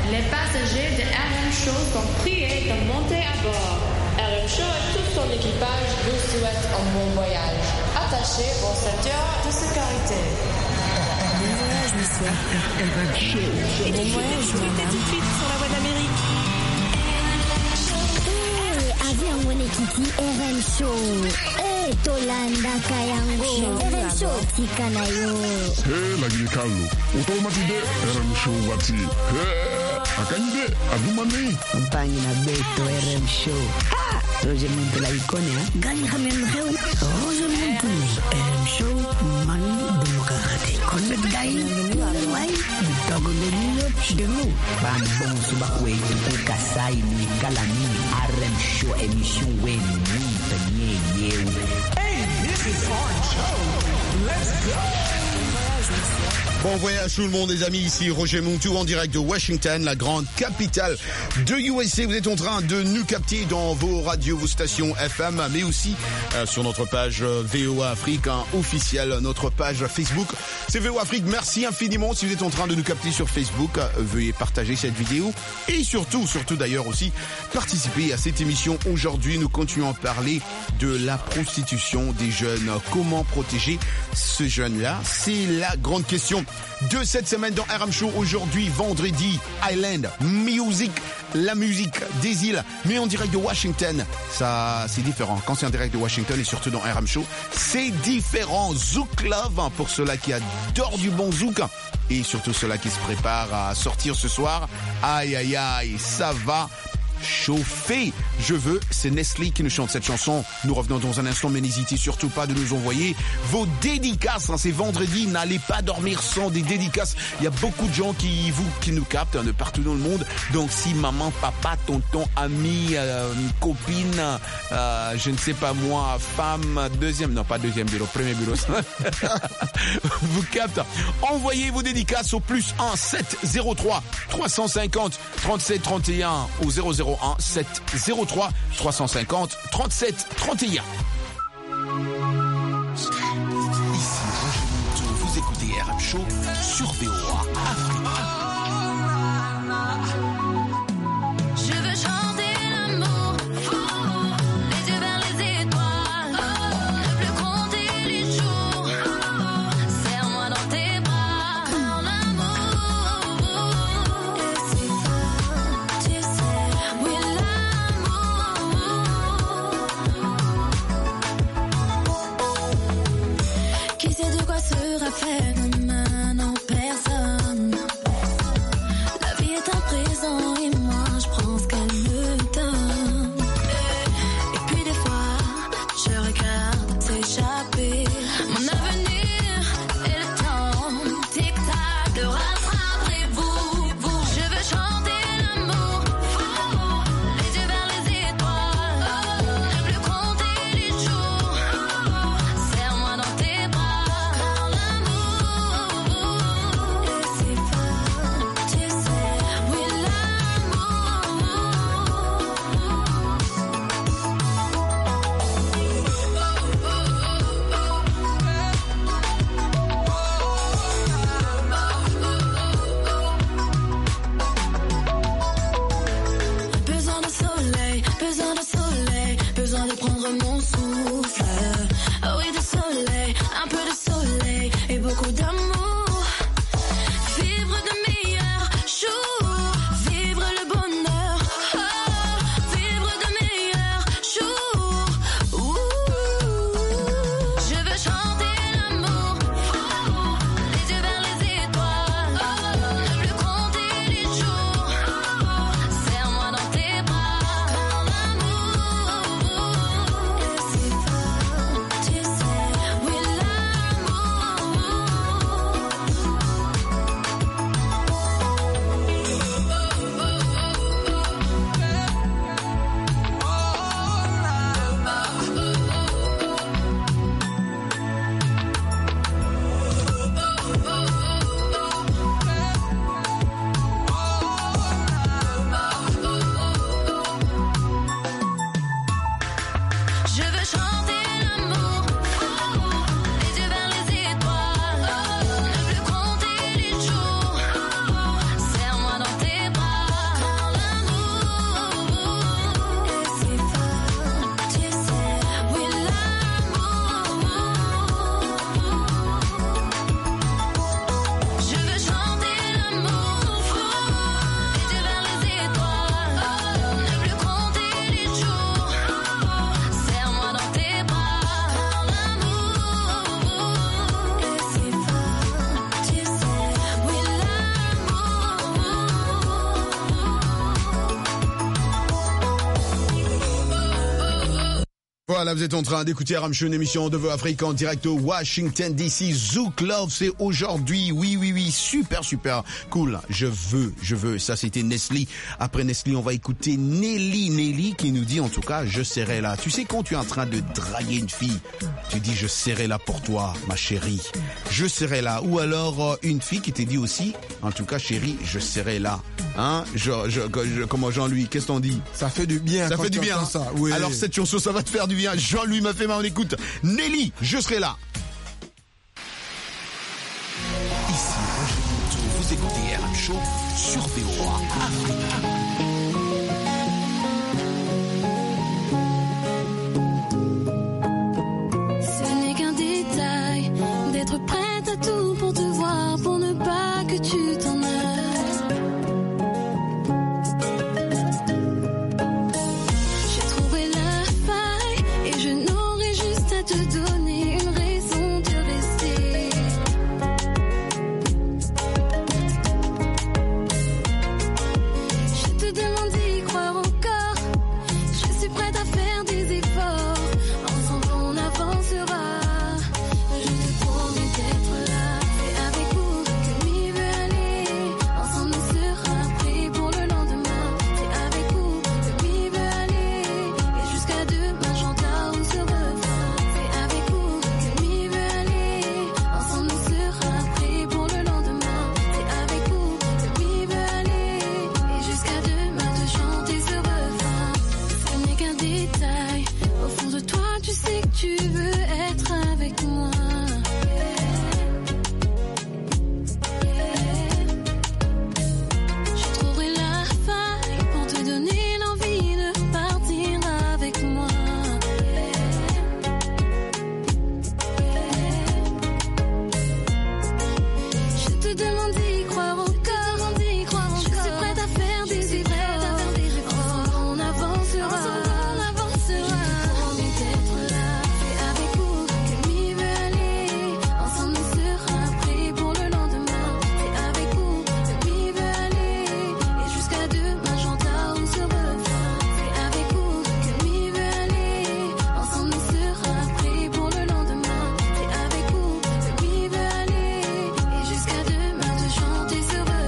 Les passagers de RM Show sont priés de monter à bord. RM Show et tout son équipage vous souhaitent un bon voyage. Attachez vos ceintures de sécurité. Bon voyage, monsieur. RM Show. Bon voyage, madame. Tout de suite sur la voie d'Amérique. Avion Wone Kiti RM Show. Tolanda Kayango. RM Show Tikanayo. Lagi Carlo. Automatide RM Show wati. Akande Adumani. Compagnie na Beto RM Show. Roger Monte la icône, hein? Gagne Hamel Heu. Roger Monte. RM Show man demokrate. Konnet dai. Wai. Togo de Nilo. Demo. Ban bon subakwe. Kasai ni Kalani. RM Show émission Wen ni Tanye Yeu. Hey, this is Orange Show. Let's go. Bon voyage tout le monde les amis, ici Roger Montou en direct de Washington, la grande capitale de USA. Vous êtes en train de nous capter dans vos radios, vos stations FM, mais aussi sur notre page VOA Afrique officielle, notre page Facebook. C'est VOA Afrique, merci infiniment si vous êtes en train de nous capter sur Facebook. Veuillez partager cette vidéo et surtout d'ailleurs aussi, participer à cette émission. Aujourd'hui, nous continuons à parler de la prostitution des jeunes. Comment protéger ce jeune-là? C'est la grande question de cette semaine dans RM Show. Aujourd'hui, vendredi, Island Music, la musique des îles, mais en direct de Washington. Ça, c'est différent. Quand c'est en direct de Washington et surtout dans RM Show, c'est différent. Zouk Love pour ceux-là qui adorent du bon zouk et surtout ceux-là qui se préparent à sortir ce soir. Aïe, aïe, aïe, ça va chauffer. Je veux, c'est Nestlé qui nous chante cette chanson. Nous revenons dans un instant, mais n'hésitez surtout pas de nous envoyer vos dédicaces. C'est vendredi, n'allez pas dormir sans des dédicaces. Il y a beaucoup de gens qui nous captent de partout dans le monde. Donc si maman, papa, tonton, ami, copine, je ne sais pas moi, femme, premier bureau, vous capte. Envoyez vos dédicaces au plus 1 703 350 37 31 au 001 703 350 37 31. Ici Roger Montou, vous écoutez RM Show sur VOA Afrique. Je veux chanter l'amour, les yeux vers les étoiles, ne plus compter les jours, serre-moi dans tes bras, quand l'amour est si fort, tu sais, oui l'amour. Qui sait de quoi sera fait demain? Non, personne. Voilà, vous êtes en train d'écouter RM Show, une émission de Vœux Afrique en direct au Washington DC. Zouk Love, c'est aujourd'hui. Oui, super cool. Je veux. Ça, c'était Nestlé. Après Nestlé, on va écouter Nelly qui nous dit, en tout cas, je serai là. Tu sais, quand tu es en train de draguer une fille, tu dis, je serai là pour toi, ma chérie. Je serai là. Ou alors, une fille qui te dit aussi, en tout cas, chérie, je serai là. Hein? Comment Jean-Louis, qu'est-ce qu'on dit? Ça fait du bien. Ça fait du bien. Ça. Oui. Alors, cette chanson, ça va te faire du bien. Jean-Louis m'a fait mal, on écoute. Nelly, je serai là. Ici, Roger Moutou, vous écoutez RM Show sur VOA Afrique. Ce n'est qu'un détail d'être prête à tout pour te voir, pour ne pas que tu t'en ailles. J'ai trouvé la faille et je n'aurai juste à te donner une raison de rester. Je te demande d'y croire encore. Je suis prête à faire des efforts. Ensemble on avancera. Je te promets d'être là. C'est avec vous que m'y veut aller. Ensemble on sera prêts pour le lendemain. C'est avec vous que m'y veut aller. Et jusqu'à demain j'entends ce refrain. C'est avec vous que m'y veut aller. Ensemble on sera prêts pour le lendemain. C'est avec vous que m'y veut aller. Et jusqu'à demain de chanter ce refrain. Ce n'est qu'un détail. Au fond de toi tu sais que tu veux être avec moi. Je trouverai la faille pour te donner l'envie de partir avec moi. Je te demande d'y croire encore. Je suis prête à faire des efforts. Ensemble on avancera. Je te promets d'être là. C'est avec vous que m'y veut aller. Ensemble on sera prêts pour le lendemain. C'est avec vous que m'y veut aller. Et jusqu'à demain j'entends ce refrain. C'est avec vous que m'y veut aller. Ensemble on sera prêts pour le lendemain. C'est avec vous que m'y veut aller. Et jusqu'à demain de chanter ce refrain.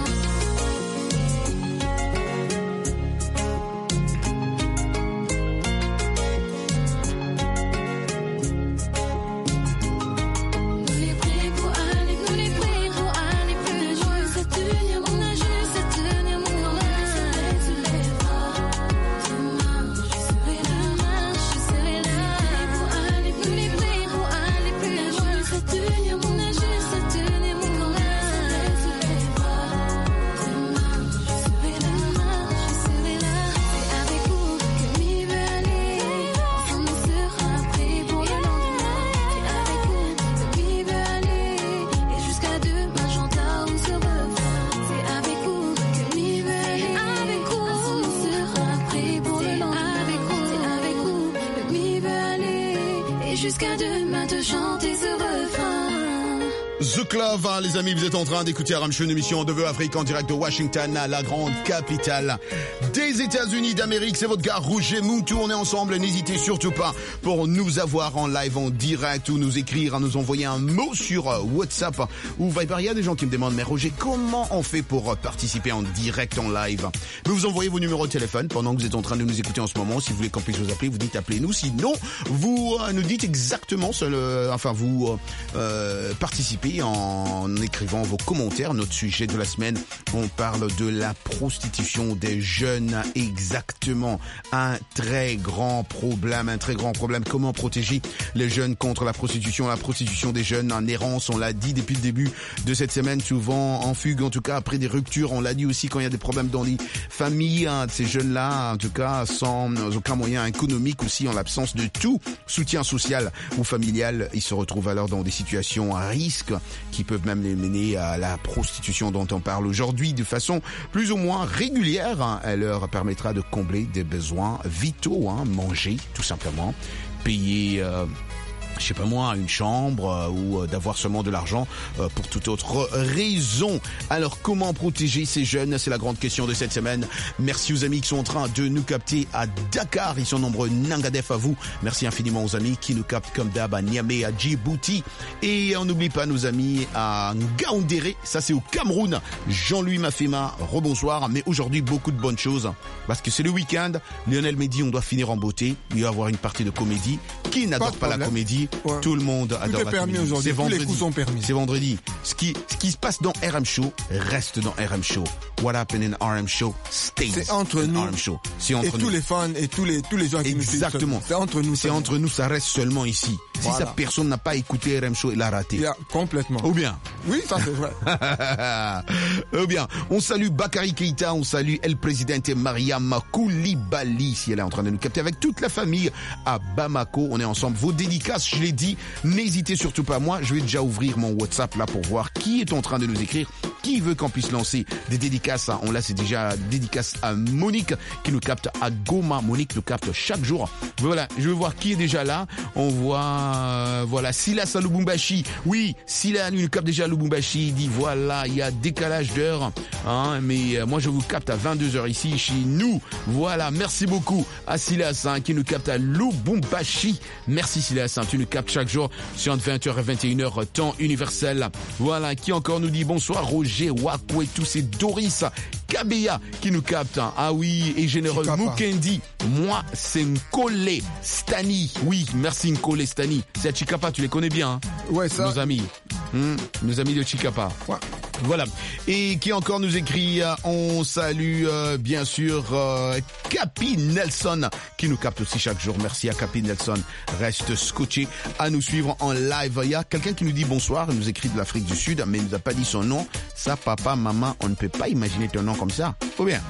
Nous les prêts pour aller plus loin. C'est tenir, on a juste à tenir mon corps. Se lèvera. Demain, je serai là. Nous les prêts pour aller plus loin. C'est tenir, on a juste à tenir mon corps. Se lèvera. Demain, je serai là. C'est avec vous que m'y veut aller. Ensemble on sera prêts pour le lendemain. C'est avec vous que m'y veut aller. Et jusqu'à demain j'entends ce refrain. C'est avec vous que m'y veut aller. Ensemble on sera prêts pour le lendemain. C'est avec vous que m'y veut aller. Et jusqu'à demain de chanter ce refrain. Zouk Love, hein, les amis, vous êtes en train d'écouter RM Show, une émission de Vœux Afrique en direct de Washington, la grande capitale des États-Unis d'Amérique. C'est votre gars Roger Moutou, on est ensemble. N'hésitez surtout pas pour nous avoir en live, en direct, ou nous écrire, à nous envoyer un mot sur WhatsApp ou Viber. Il y a des gens qui me demandent, mais Roger, comment on fait pour participer en direct, en live? Vous envoyez vos numéros de téléphone pendant que vous êtes en train de nous écouter en ce moment. Si vous voulez qu'on puisse vous appeler, vous dites appelez-nous. Sinon, vous nous dites exactement, vous participez en écrivant vos commentaires. Notre sujet de la semaine, on parle de la prostitution des jeunes. Exactement. Un très grand problème. Comment protéger les jeunes contre la prostitution des jeunes en errance? On l'a dit depuis le début de cette semaine, souvent en fugue, en tout cas après des ruptures. On l'a dit aussi quand il y a des problèmes dans les familles, hein, de ces jeunes-là, en tout cas sans aucun moyen économique, aussi en l'absence de tout soutien social ou familial. Ils se retrouvent alors dans des situations à risque qui peuvent même les mener à la prostitution dont on parle aujourd'hui de façon plus ou moins régulière. Hein. Elle leur permettra de combler des besoins vitaux, hein, manger tout simplement, payer je sais pas moi, une chambre ou d'avoir seulement de l'argent pour toute autre raison. Alors, comment protéger ces jeunes? C'est la grande question de cette semaine. Merci aux amis qui sont en train de nous capter à Dakar. Ils sont nombreux. Nangadef à vous. Merci infiniment aux amis qui nous captent comme d'hab à Niamey, à Djibouti. Et on n'oublie pas nos amis à Ngaoundéré. Ça, c'est au Cameroun. Jean-Louis Mafema, rebonsoir. Mais aujourd'hui, beaucoup de bonnes choses. Parce que c'est le week-end. Lionel Mehdi, on doit finir en beauté. Il va y avoir une partie de comédie. Qui n'adore pas la comédie? Ouais. Tout le monde adore la comédie. C'est vendredi. Tous les coups sont permis. C'est vendredi. Ce qui se passe dans RM Show reste dans RM Show. What happened in RM Show stays. C'est entre nous. RM Show. C'est entre et nous. tous les fans et tous les gens qui nous suivent. Exactement. C'est entre nous. C'est entre nous. Ça reste seulement ici. Voilà. Si sa personne n'a pas écouté RM Show, il a raté. Yeah, complètement. Ou bien. Oui, ça c'est vrai. Ou bien. On salue Bakary Keïta. On salue El Presidente Mariam Koulibaly. Si elle est en train de nous capter avec toute la famille à Bamako. On est ensemble. Vos dédicaces, je l'ai dit. N'hésitez surtout pas. Moi, je vais déjà ouvrir mon WhatsApp là pour voir qui est en train de nous écrire. Qui veut qu'on puisse lancer des dédicaces? On l'a, c'est déjà dédicace à Monique qui nous capte à Goma. Monique nous capte chaque jour. Voilà, je vais voir qui est déjà là. On voit, voilà, Silas à Lubumbashi. Oui, Silas nous capte déjà à Lubumbashi. Il dit voilà, il y a décalage d'heure, hein, mais moi je vous capte à 22h ici chez nous. Voilà, merci beaucoup à Silas qui nous capte à Lubumbashi. Merci Silas, tu nous captes chaque jour sur 20h et 21h temps universel. Voilà, qui encore nous dit bonsoir Roger Wakou et tous ces Doris Kabeya qui nous capte. Ah oui, et généreux Mukendi. Moi, c'est Nkole Stani. Oui, merci Nkole Stani. C'est à Chikapa, tu les connais bien. Hein? Ouais, ça. Nos amis. Nos amis de Chikapa. Ouais. Voilà. Et qui encore nous écrit, on salue bien sûr Capi Nelson qui nous capte aussi chaque jour. Merci à Capi Nelson. Reste scotché à nous suivre en live. Il y a quelqu'un qui nous dit bonsoir. Il nous écrit de l'Afrique du Sud, mais il nous a pas dit son nom. Ça, papa, maman, on ne peut pas imaginer ton nom comme ça. Faut bien.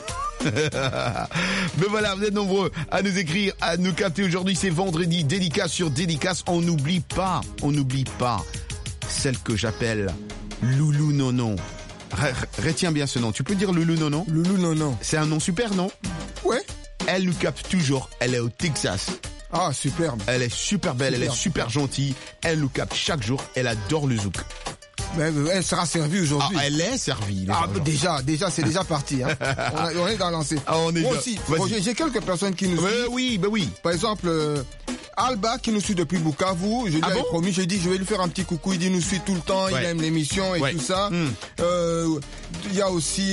Mais voilà, vous êtes nombreux à nous écrire, à nous capter. Aujourd'hui, c'est vendredi. Dédicace sur dédicace. On n'oublie pas celle que j'appelle Loulou Nonon. Retiens bien ce nom. Tu peux dire Loulou Nonon? Loulou Nonon. C'est un nom super, non? Ouais. Elle nous capte toujours. Elle est au Texas. Ah, superbe. Elle est super belle, elle est super gentille. Elle nous capte chaque jour. Elle adore le zouk. Mais elle sera servie aujourd'hui. Ah, elle est servie. Déjà, c'est déjà parti. Hein. on est dans lancé. Moi aussi, Roger, j'ai quelques personnes qui nous suivent. Oui. Par exemple, Alba qui nous suit depuis Bukavu. Je lui avais promis, j'ai dit je vais lui faire un petit coucou. Il dit nous suit tout le temps, il aime l'émission et tout ça. Il y a aussi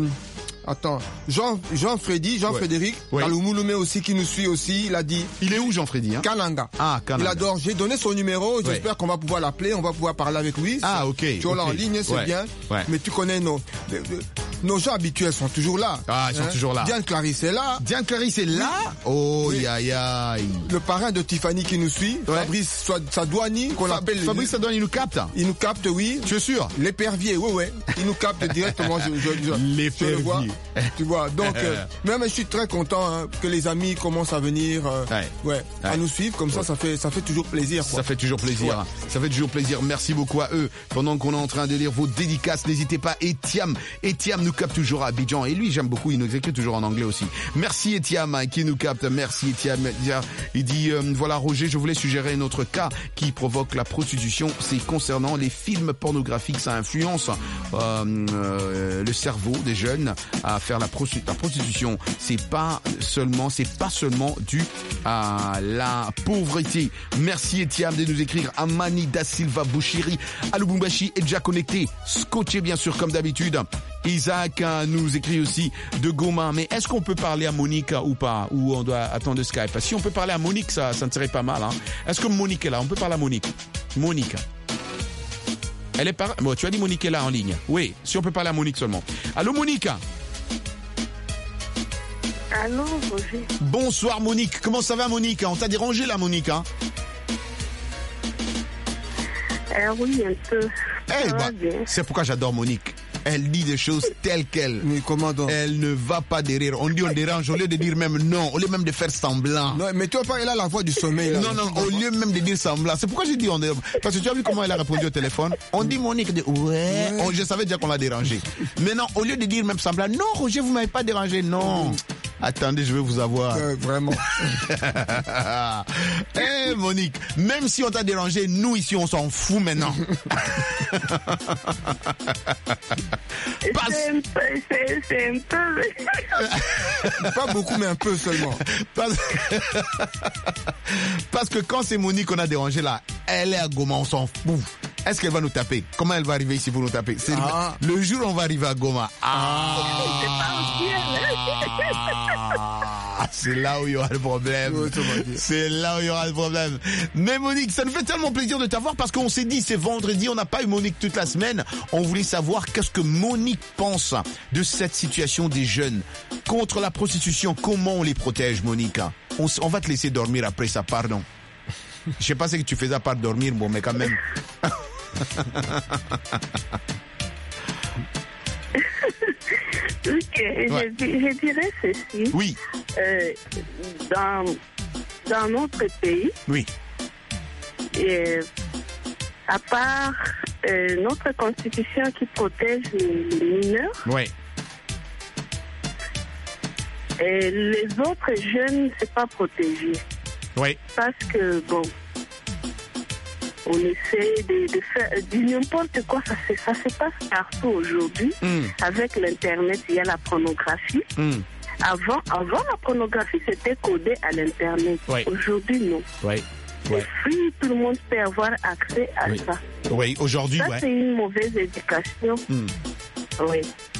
Jean-Frédéric, Kalumouloumé aussi qui nous suit aussi, il a dit. Il est où Jean-Frédéric? Kananga. Ah, Kananga. Il adore. J'ai donné son numéro, j'espère qu'on va pouvoir l'appeler, on va pouvoir parler avec lui. Ah, ok. Tu vois là en ligne, c'est bien. Ouais. Mais tu connais nos gens habituels sont toujours là. Ah, ils sont toujours là. Diane Clarisse est là. Diane Clarisse est là? Oh, aïe. Le parrain de Tiffany qui nous suit, Fabrice Sadouani, qu'on appelle. Fabrice Sadouani, il nous capte? Il nous capte, oui. Tu es sûr? L'épervier, oui. Il nous capte directement, l'épervier. Tu vois, donc, même je suis très content que les amis commencent à venir, à nous suivre, comme ça fait toujours plaisir. Quoi. Ça fait toujours plaisir. Ouais. Ça fait toujours plaisir. Merci beaucoup à eux. Pendant qu'on est en train de lire vos dédicaces, n'hésitez pas. Etiam nous capte toujours à Abidjan. Et lui, j'aime beaucoup. Il nous écrit toujours en anglais aussi. Merci Etiam qui nous capte. Merci Etiam. Il dit, voilà Roger, je voulais suggérer un autre cas qui provoque la prostitution. C'est concernant les films pornographiques. Ça influence le cerveau des jeunes à faire la prostitution. C'est pas seulement dû à la pauvreté. Merci Etiam de nous écrire. Amani da Silva Bouchiri à Lubumbashi est déjà connecté. Scotché bien sûr comme d'habitude. Isaac nous écrit aussi de Goma. Mais est-ce qu'on peut parler à Monique ou pas? Ou on doit attendre Skype? Si on peut parler à Monique, ça ne serait pas mal. Hein. Est-ce que Monique est là? On peut parler à Monique. Monique. Elle est par... Bon, tu as dit Monique est là en ligne. Oui, si on peut parler à Monique seulement. Allô Monique? Allô Roger. Bonsoir Monique. Comment ça va Monique? On t'a dérangé là Monique hein? Oui, un peu. C'est pourquoi j'adore Monique. Elle dit des choses telles quelles. Mais comment donc? Elle ne va pas derrière. On dit on dérange au lieu de dire même non, au lieu même de faire semblant. Non, mais tu vois pas, elle a la voix du sommeil. Là. Non, au lieu même de dire semblant. C'est pourquoi j'ai dit on dérange. Parce que tu as vu comment elle a répondu au téléphone. On dit Monique, je savais déjà qu'on l'a dérangé. Mais non, au lieu de dire même semblant, non Roger, vous m'avez pas dérangé, non. Attendez, je vais vous avoir. Vraiment. Eh, Monique, même si on t'a dérangé, nous ici, on s'en fout maintenant. C'est un peu. Pas beaucoup, mais un peu seulement. Parce que quand c'est Monique qu'on a dérangé là, elle est à Goma, on s'en fout. Est-ce qu'elle va nous taper? Comment elle va arriver ici pour nous taper? C'est le jour où on va arriver à Goma. C'est là où il y aura le problème. C'est là où il y aura le problème. Mais Monique, ça nous fait tellement plaisir de t'avoir parce qu'on s'est dit, c'est vendredi, on n'a pas eu Monique toute la semaine. On voulait savoir qu'est-ce que Monique pense de cette situation des jeunes contre la prostitution. Comment on les protège, Monique? On va te laisser dormir après ça, pardon. Je sais pas ce que tu faisais à part dormir, bon, mais quand même. Ok, Ouais. je dirais ceci. Oui. Dans notre pays, Oui. À part notre constitution qui protège les mineurs, Oui. les autres jeunes, c'est pas protégé. Oui. Parce que, bon, on essaie de faire du n'importe quoi, ça se passe partout aujourd'hui. Avec l'Internet, il y a la pornographie. Avant, la pornographie, c'était codé à l'Internet. Oui. Aujourd'hui, non. Oui. C'est free, tout le monde peut avoir accès à ça. Oui, aujourd'hui, Ça, ouais. c'est une mauvaise éducation. Oui.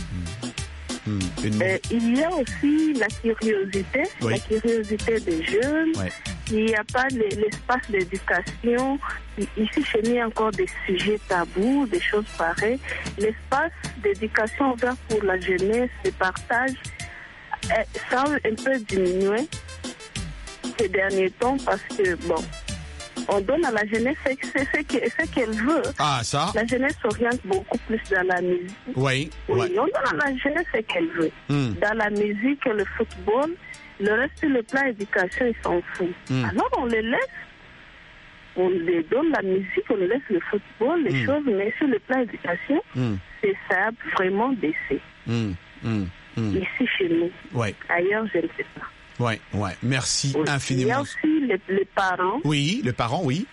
Il y a aussi la curiosité, Oui. la curiosité des jeunes. Ouais. Il n'y a pas l'espace d'éducation. Ici, chez nous, il y a encore des sujets tabous, des choses pareilles. L'espace d'éducation ouvert pour la jeunesse, le partage, ça a un peu diminué ces derniers temps parce que, bon, on donne à la jeunesse ce qu'elle veut. Ah, ça? La jeunesse s'oriente beaucoup plus dans la musique. Oui. Oui, Ouais. on donne à la jeunesse ce qu'elle veut. Dans la musique, le football, le reste, le plan éducation, ils s'en foutent. Alors on les laisse, on les donne la musique, on les laisse le football, les choses, mais sur le plan éducation, ça a vraiment baissé. Ici chez nous. Ouais. Ailleurs, je ne sais pas. Ouais, ouais. Merci Oui. infiniment. Il y a aussi les parents. Oui, les parents, oui.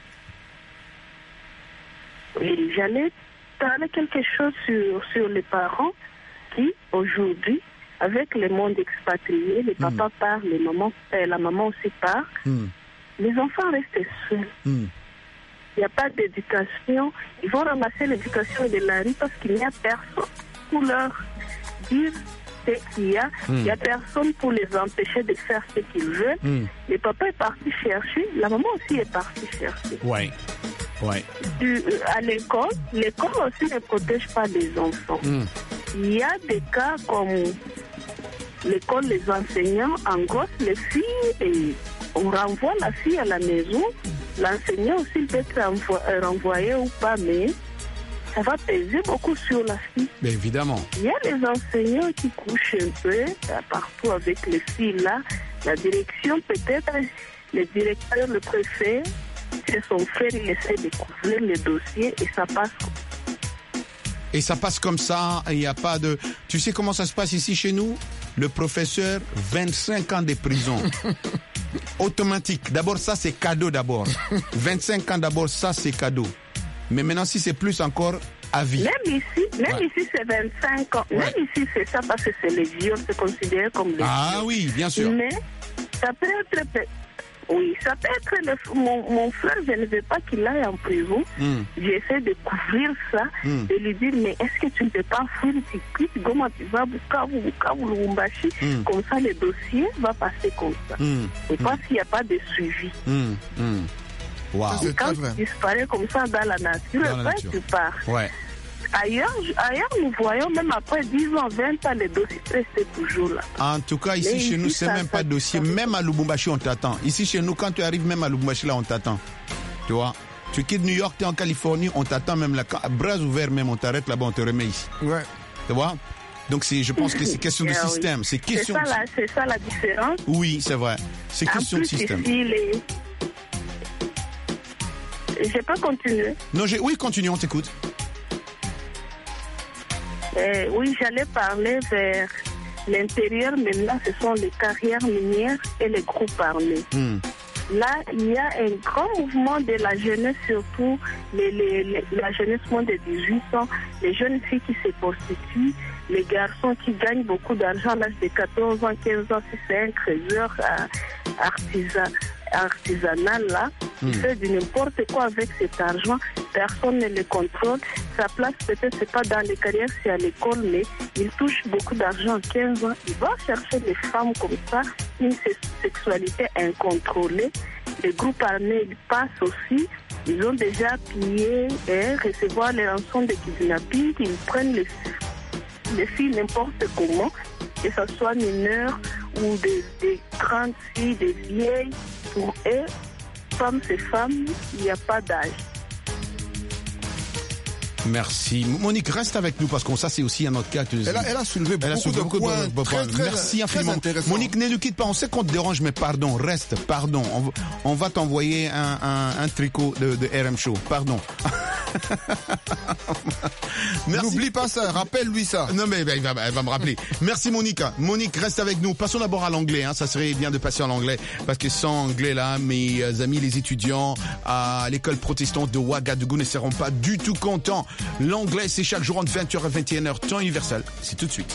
Oui, j'allais parler quelque chose sur les parents qui, aujourd'hui, avec le monde expatrié, les papas partent, la maman aussi part, les enfants restent seuls. Il n'y a pas d'éducation. Ils vont ramasser l'éducation de la rue parce qu'il n'y a personne pour leur dire ce qu'il y a. Il n'y a personne pour les empêcher de faire ce qu'ils veulent. Le papa est parti chercher, la maman aussi est partie chercher. Ouais. Ouais. À l'école aussi ne protège pas les enfants. Il y a des cas comme l'école, les enseignants engrossent les filles et on renvoie la fille à la maison. L'enseignant aussi peut être renvoyé ou pas, mais ça va peser beaucoup sur la fille. Mais évidemment. Il y a les enseignants qui couchent un peu partout avec les filles là. La direction peut-être, le directeur, le préfet, c'est son frère, il essaie de couvrir les dossiers et ça passe. Et ça passe comme ça, il n'y a pas de... Tu sais comment ça se passe ici chez nous? Le professeur, 25 ans de prison. Automatique. D'abord, ça, c'est cadeau d'abord. 25 ans d'abord, ça, c'est cadeau. Mais maintenant, si c'est plus encore, à vie. Même ici, c'est 25 ans. Même ici, c'est ça parce que c'est les viols, c'est considéré comme les viols. Ah oui, bien sûr. Mais ça peut être... Oui, ça peut être mon frère, je ne veux pas qu'il aille en prison. J'essaie de couvrir ça, de lui dire, mais est-ce que tu ne peux pas fuir, tu quittes Goma, tu vas Bukavu, Lubumbashi, comme ça le dossier va passer comme ça. Et parce qu'il n'y a pas de suivi. Wow. Et quand tu disparais comme ça dans la nature, tu pars. Ouais. Ailleurs, nous voyons même après 10 ans, 20 ans, les dossiers restent toujours là. En tout cas, ici chez nous, c'est même pas de dossier. Même à Lubumbashi, on t'attend. Ici chez nous, quand tu arrives même à Lubumbashi, là, on t'attend. Tu vois? Tu quittes New York, tu es en Californie, on t'attend même là. Bras ouverts même, on t'arrête là-bas, on te remet ici. Ouais. Tu vois? Donc je pense que c'est question de système. C'est question. C'est ça la différence. Oui, c'est vrai. C'est question de système. Ici, je peux continuer? Non, oui, continue, on t'écoute. Oui, j'allais parler vers L'intérieur, maintenant, ce sont les carrières minières et les groupes armés. Là, il y a un grand mouvement de la jeunesse, surtout la jeunesse moins de 18 ans, les jeunes filles qui se prostituent, les garçons qui gagnent beaucoup d'argent à l'âge de 14 ans, 15 ans, si c'est un trésor artisanal là, il fait du n'importe quoi avec cet argent, personne ne le contrôle. Sa place peut-être c'est pas dans les carrières, c'est à l'école, mais il touche beaucoup d'argent à 15 ans. Il va chercher des femmes comme ça, une sexualité incontrôlée. Les groupes armés ils passent aussi, ils ont déjà pillé et recevoir les rançons de kidnapping, ils prennent les filles n'importe comment, que ce soit mineurs ou des grandes filles, des vieilles. Pour eux, femmes, c'est femmes, il n'y a pas d'âge. Merci. Monique, reste avec nous parce que ça, c'est aussi un autre cas. Elle a soulevé beaucoup de points. Très, merci infiniment. Monique, ne nous quitte pas. On sait qu'on te dérange, mais pardon, reste, pardon. On va t'envoyer un tricot de RM Show. Pardon. N'oublie pas ça, rappelle-lui ça. Non mais elle va me rappeler. Merci Monica. Monique, reste avec nous. Passons d'abord à l'anglais. Ça serait bien de passer à l'anglais parce que sans anglais là, mes amis les étudiants à l'école protestante de Ouagadougou ne seront pas du tout contents. L'anglais, c'est chaque jour entre 20h et 21h, temps universel. C'est tout de suite.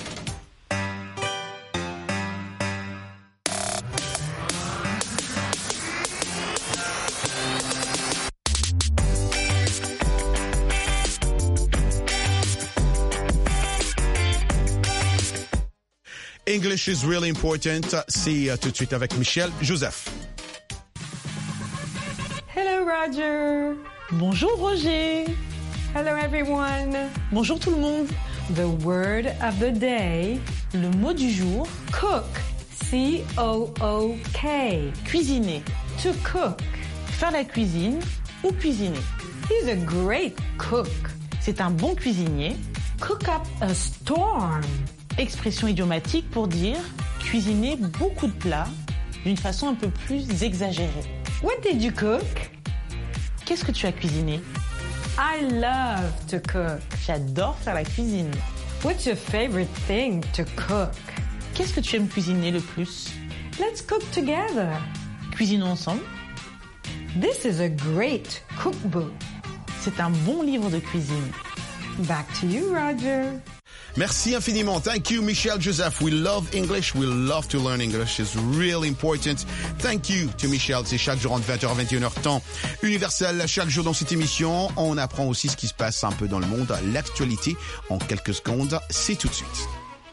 English is really important. C'est tout de suite avec Michel Joseph. Hello Roger. Bonjour Roger. Hello everyone. Bonjour tout le monde. The word of the day. Le mot du jour. Cook. C-O-O-K. Cuisiner. To cook. Faire la cuisine ou cuisiner. He's a great cook. C'est un bon cuisinier. Cook up a storm. Expression idiomatique pour dire cuisiner beaucoup de plats d'une façon un peu plus exagérée. What did you cook? Qu'est-ce que tu as cuisiné? I love to cook. J'adore faire la cuisine. What's your favorite thing to cook? Qu'est-ce que tu aimes cuisiner le plus? Let's cook together. Cuisinons ensemble. This is a great cookbook. C'est un bon livre de cuisine. Back to you, Roger. Merci infiniment. Thank you, Michel Joseph. We love English. We love to learn English. It's really important. Thank you to Michel. C'est chaque jour entre 20h et 21h temps universel. Chaque jour dans cette émission, on apprend aussi ce qui se passe un peu dans le monde, l'actualité en quelques secondes. C'est tout de suite.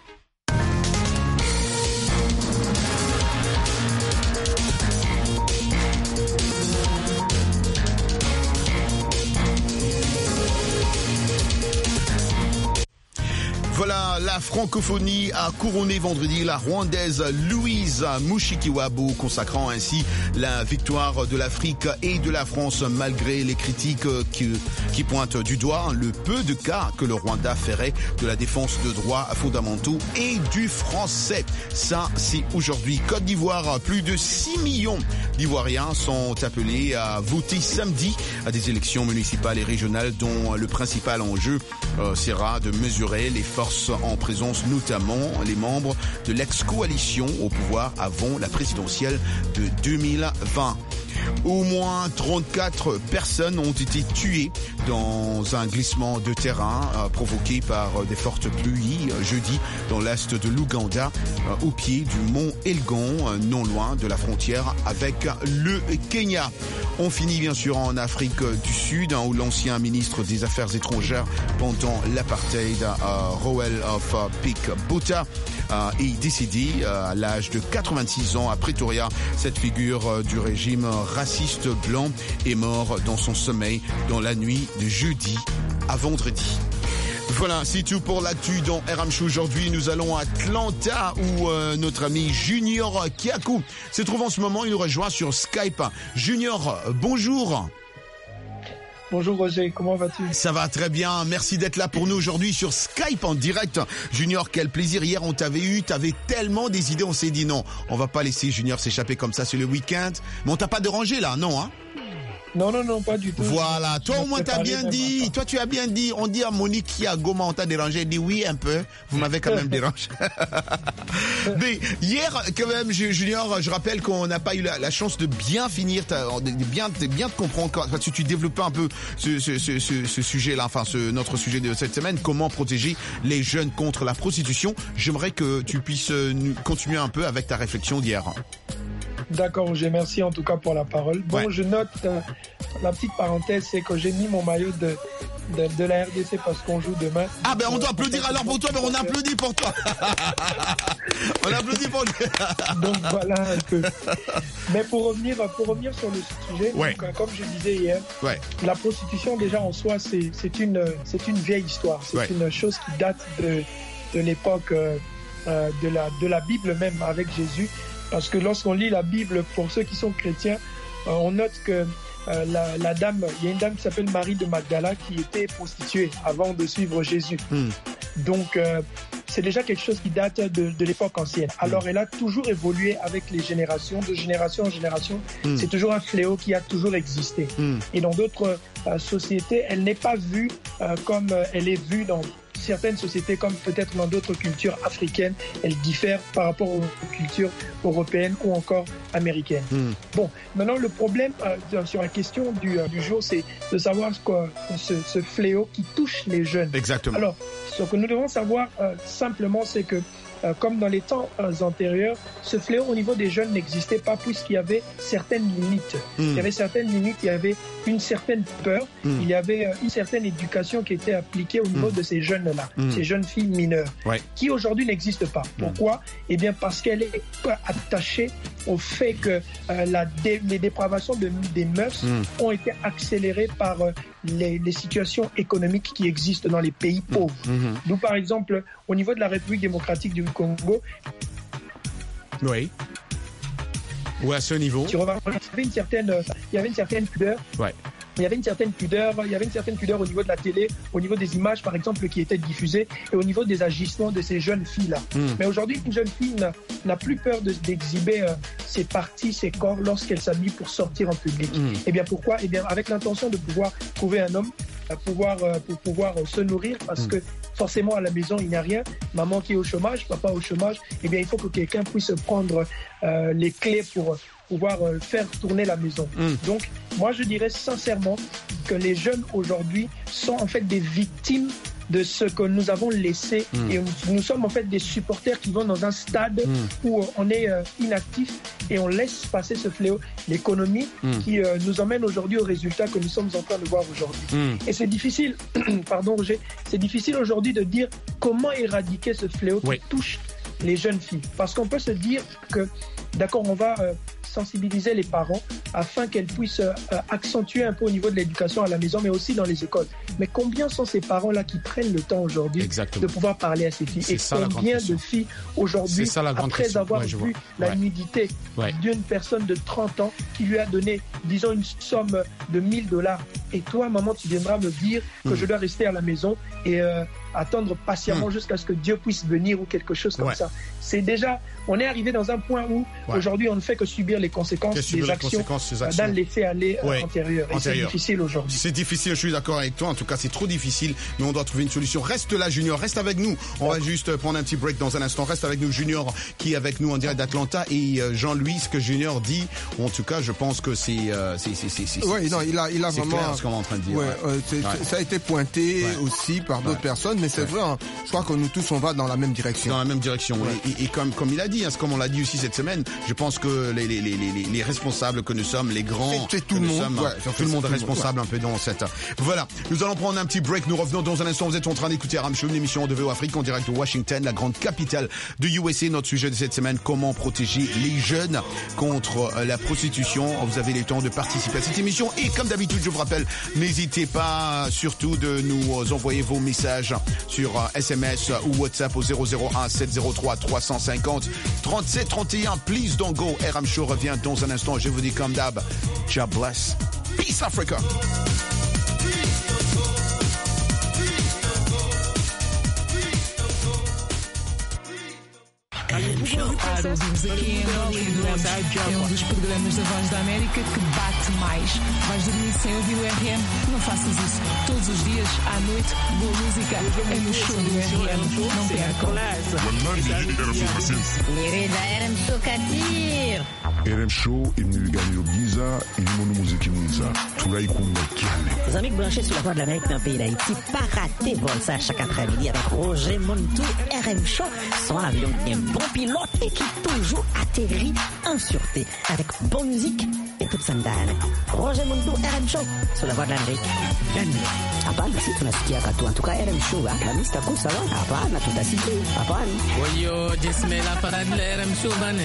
Voilà, la francophonie a couronné vendredi la Rwandaise Louise Mushikiwabo, consacrant ainsi la victoire de l'Afrique et de la France malgré les critiques qui pointent du doigt le peu de cas que le Rwanda ferait de la défense de droits fondamentaux et du français. Ça, c'est aujourd'hui. Côte d'Ivoire, plus de 6 millions d'Ivoiriens sont appelés à voter samedi à des élections municipales et régionales dont le principal enjeu sera de mesurer les forces en présence, notamment les membres de l'ex-coalition au pouvoir avant la présidentielle de 2020. Au moins 34 personnes ont été tuées dans un glissement de terrain provoqué par des fortes pluies jeudi dans l'est de l'Ouganda, au pied du mont Elgon, non loin de la frontière avec le Kenya. On finit bien sûr en Afrique du Sud, où l'ancien ministre des Affaires étrangères pendant l'apartheid, Rowell of Pick Botha, est décédé à l'âge de 86 ans à Pretoria. Cette figure du régime raciste blanc est mort dans son sommeil dans la nuit de jeudi à vendredi. Voilà, c'est tout pour l'actu dans RM Show. Aujourd'hui, nous allons à Atlanta où notre ami Junior Kiakou se trouve en ce moment. Il nous rejoint sur Skype. Junior, bonjour. Bonjour Roger, comment vas-tu? Ça va très bien, merci d'être là pour nous aujourd'hui sur Skype en direct. Junior, quel plaisir, hier on t'avait eu, t'avais tellement des idées, on s'est dit non, on va pas laisser Junior s'échapper comme ça sur le week-end. Mais on t'a pas dérangé là, non hein? Non, pas du tout. Voilà, toi au moins t'as bien dit, toi tu as bien dit, on dit à Monique qui a Goma, on t'a dérangé, elle dit oui un peu, vous m'avez quand même dérangé. Mais hier, quand même, Junior, je rappelle qu'on n'a pas eu la chance de bien finir, de bien te comprendre, parce que tu développais un peu ce sujet-là, enfin notre sujet de cette semaine, comment protéger les jeunes contre la prostitution. J'aimerais que tu puisses continuer un peu avec ta réflexion d'hier. D'accord, Roger, merci en tout cas pour la parole. Bon, je note, la petite parenthèse, c'est que j'ai mis mon maillot de la RDC parce qu'on joue demain. Ah ben on doit applaudir alors pour toi, mais on applaudit pour toi. On applaudit pour toi. Donc voilà un peu. Mais pour revenir sur le sujet, donc, comme je disais hier, la prostitution déjà en soi, c'est une vieille histoire. C'est une chose qui date de l'époque de la Bible même avec Jésus. Parce que lorsqu'on lit la Bible, pour ceux qui sont chrétiens, on note que la dame, il y a une dame qui s'appelle Marie de Magdala qui était prostituée avant de suivre Jésus. Donc, c'est déjà quelque chose qui date de l'époque ancienne. Alors, elle a toujours évolué avec les générations, de génération en génération. C'est toujours un fléau qui a toujours existé. Et dans d'autres sociétés, elle n'est pas vue comme elle est vue dans certaines sociétés, comme peut-être dans d'autres cultures africaines, elles diffèrent par rapport aux cultures européennes ou encore américaines. Bon, maintenant le problème sur la question du jour, c'est de savoir ce fléau qui touche les jeunes. Exactement. Alors, ce que nous devons savoir simplement, c'est que comme dans les temps antérieurs, ce fléau au niveau des jeunes n'existait pas puisqu'il y avait certaines limites. Il y avait certaines limites, il y avait une certaine peur, il y avait une certaine éducation qui était appliquée au niveau de ces jeunes-là, ces jeunes filles mineures, qui aujourd'hui n'existent pas. Pourquoi ? Eh bien parce qu'elle est attachée au fait que les dépravations des mœurs ont été accélérées par les situations économiques qui existent dans les pays pauvres. Nous, par exemple, au niveau de la République démocratique du Congo, ou à ce niveau, il y avait une certaine pudeur. Il y avait une certaine pudeur au niveau de la télé, au niveau des images, par exemple, qui étaient diffusées, et au niveau des agissements de ces jeunes filles-là. Mais aujourd'hui, une jeune fille n'a plus peur d'exhiber ses parties, ses corps, lorsqu'elle s'habille pour sortir en public. Et bien pourquoi ? Eh bien avec l'intention de pouvoir trouver un homme, pour pouvoir se nourrir, parce que forcément à la maison il n'y a rien. Maman qui est au chômage, papa au chômage, eh bien il faut que quelqu'un puisse prendre les clés pour pouvoir faire tourner la maison. Donc moi je dirais sincèrement que les jeunes aujourd'hui sont en fait des victimes de ce que nous avons laissé, et nous sommes en fait des supporters qui vont dans un stade où on est inactif et on laisse passer ce fléau, l'économie qui nous emmène aujourd'hui au résultat que nous sommes en train de voir aujourd'hui. Et c'est difficile, pardon Roger, c'est difficile aujourd'hui de dire comment éradiquer ce fléau qui touche les jeunes filles, parce qu'on peut se dire que d'accord, on va sensibiliser les parents afin qu'elles puissent accentuer un peu au niveau de l'éducation à la maison, mais aussi dans les écoles. Mais combien sont ces parents-là qui prennent le temps aujourd'hui de pouvoir parler à ces filles? Et combien de filles aujourd'hui, après avoir vu la nudité d'une personne de 30 ans qui lui a donné, disons, une somme de $1000, et toi, maman, tu viendras me dire que je dois rester à la maison et attendre patiemment jusqu'à ce que Dieu puisse venir ou quelque chose comme ça. C'est déjà, on est arrivé dans un point où aujourd'hui on ne fait que subir les conséquences des actions dans les faits aller antérieurs. Et c'est difficile aujourd'hui. C'est difficile, je suis d'accord avec toi. En tout cas, c'est trop difficile, mais on doit trouver une solution. Reste là, Junior, reste avec nous. On va juste prendre un petit break dans un instant. Reste avec nous, Junior, qui est avec nous en direct d'Atlanta, et Jean-Louis, ce que Junior dit, en tout cas, je pense que c'est non, il a vraiment clair, ce qu'on est en train de dire. Ça a été pointé aussi par d'autres personnes, mais c'est vrai, hein, je crois que nous tous on va dans la même direction. Dans la même direction. Et comme il a dit, hein, comme on l'a dit aussi cette semaine, je pense que les responsables que nous sommes, les grands, c'est tout le monde, tout le monde est responsable un peu dans cette. Voilà, nous allons prendre un petit break. Nous revenons dans un instant. Vous êtes en train d'écouter RM Show, une émission de VO Afrique en direct de Washington, la grande capitale de USA. Notre sujet de cette semaine: comment protéger les jeunes contre la prostitution. Vous avez le temps de participer à cette émission, et comme d'habitude, je vous rappelle, n'hésitez pas surtout de nous envoyer vos messages sur SMS ou WhatsApp au 001 703 350 37 31. Please don't go. RM Show revient dans un instant. Je vous dis comme d'hab, God bless. Peace Africa. RM Show. Para ouvirmos aqui em Angola e Duramos é um dos programas da Voz da América que bate mais. Vais dormir sem ouvir o RM? Não faças isso. Todos os dias, à noite, boa música é no show do RM. Não percam. Lirida RM Show Katir. RM Show imnigani Giza ilimono muziki mwiza tulai kumekale. Les amis branchés sur la Voix de l'Amérique dans le pays d'Haïti, pas rater vol ça chaque après-midi avec Roger Montou, RM Show, son avion qui est un bon pilote et qui toujours atterrit en sûreté avec bonne musique et toute sa ndane. Roger Montou, RM Show, sur la Voix de l'Amérique. Hapana, si tunasikia katu. En tout cas, RM Show, la lista kuu sawa. Hapana, tutasikia. Hapana. Oyo, jismela para de RM Show bane.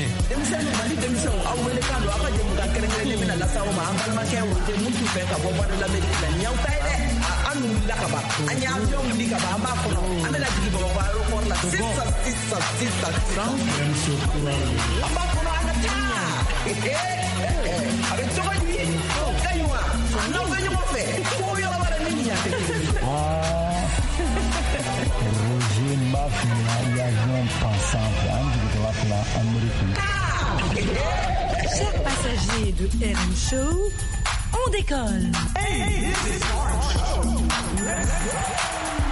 Roger Mafia, l'avion pensant de la plan américain. Chers passagers de RM Show, on décolle. Hey, this is RM Show. Let's go.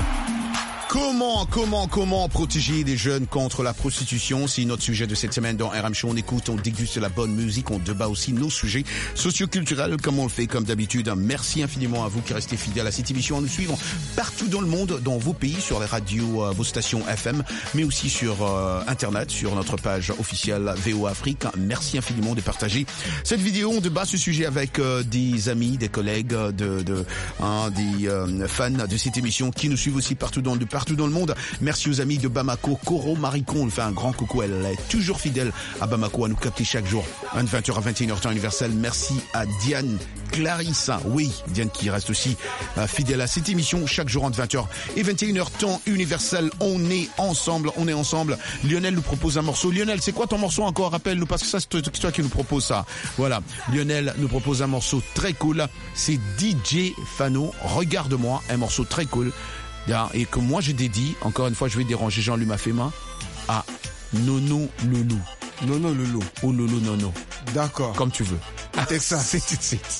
Comment protéger les jeunes contre la prostitution? C'est notre sujet de cette semaine dans RM Show. On écoute, on déguste la bonne musique, on débat aussi nos sujets socioculturels comme on le fait comme d'habitude. Merci infiniment à vous qui restez fidèles à cette émission, à nous suivre partout dans le monde, dans vos pays, sur les radios, vos stations FM, mais aussi sur Internet, sur notre page officielle VOA Afrique. Merci infiniment de partager cette vidéo. On débat ce sujet avec des amis, des collègues, des fans de cette émission qui nous suivent aussi partout dans le monde. Merci aux amis de Bamako, Coro Maricon, on fait un grand coucou, elle est toujours fidèle à Bamako, à nous capter chaque jour, de 20h à 21h temps universel. Merci à Diane Clarissa, oui, Diane qui reste aussi fidèle à cette émission chaque jour entre 20h et 21h temps universel. On est ensemble. Lionel nous propose un morceau. Lionel, c'est quoi ton morceau encore? Rappelle-nous, parce que ça, c'est toi qui nous propose ça. Voilà, Lionel nous propose un morceau très cool. C'est DJ Fano, Regarde-moi, un morceau très cool. Et que moi je dédie, encore une fois je vais déranger Jean-Luc Mafema, à Nono Loulou. Nono Loulou. Ou Loulou Nono. D'accord. Comme tu veux. Texas. C'est tout de suite.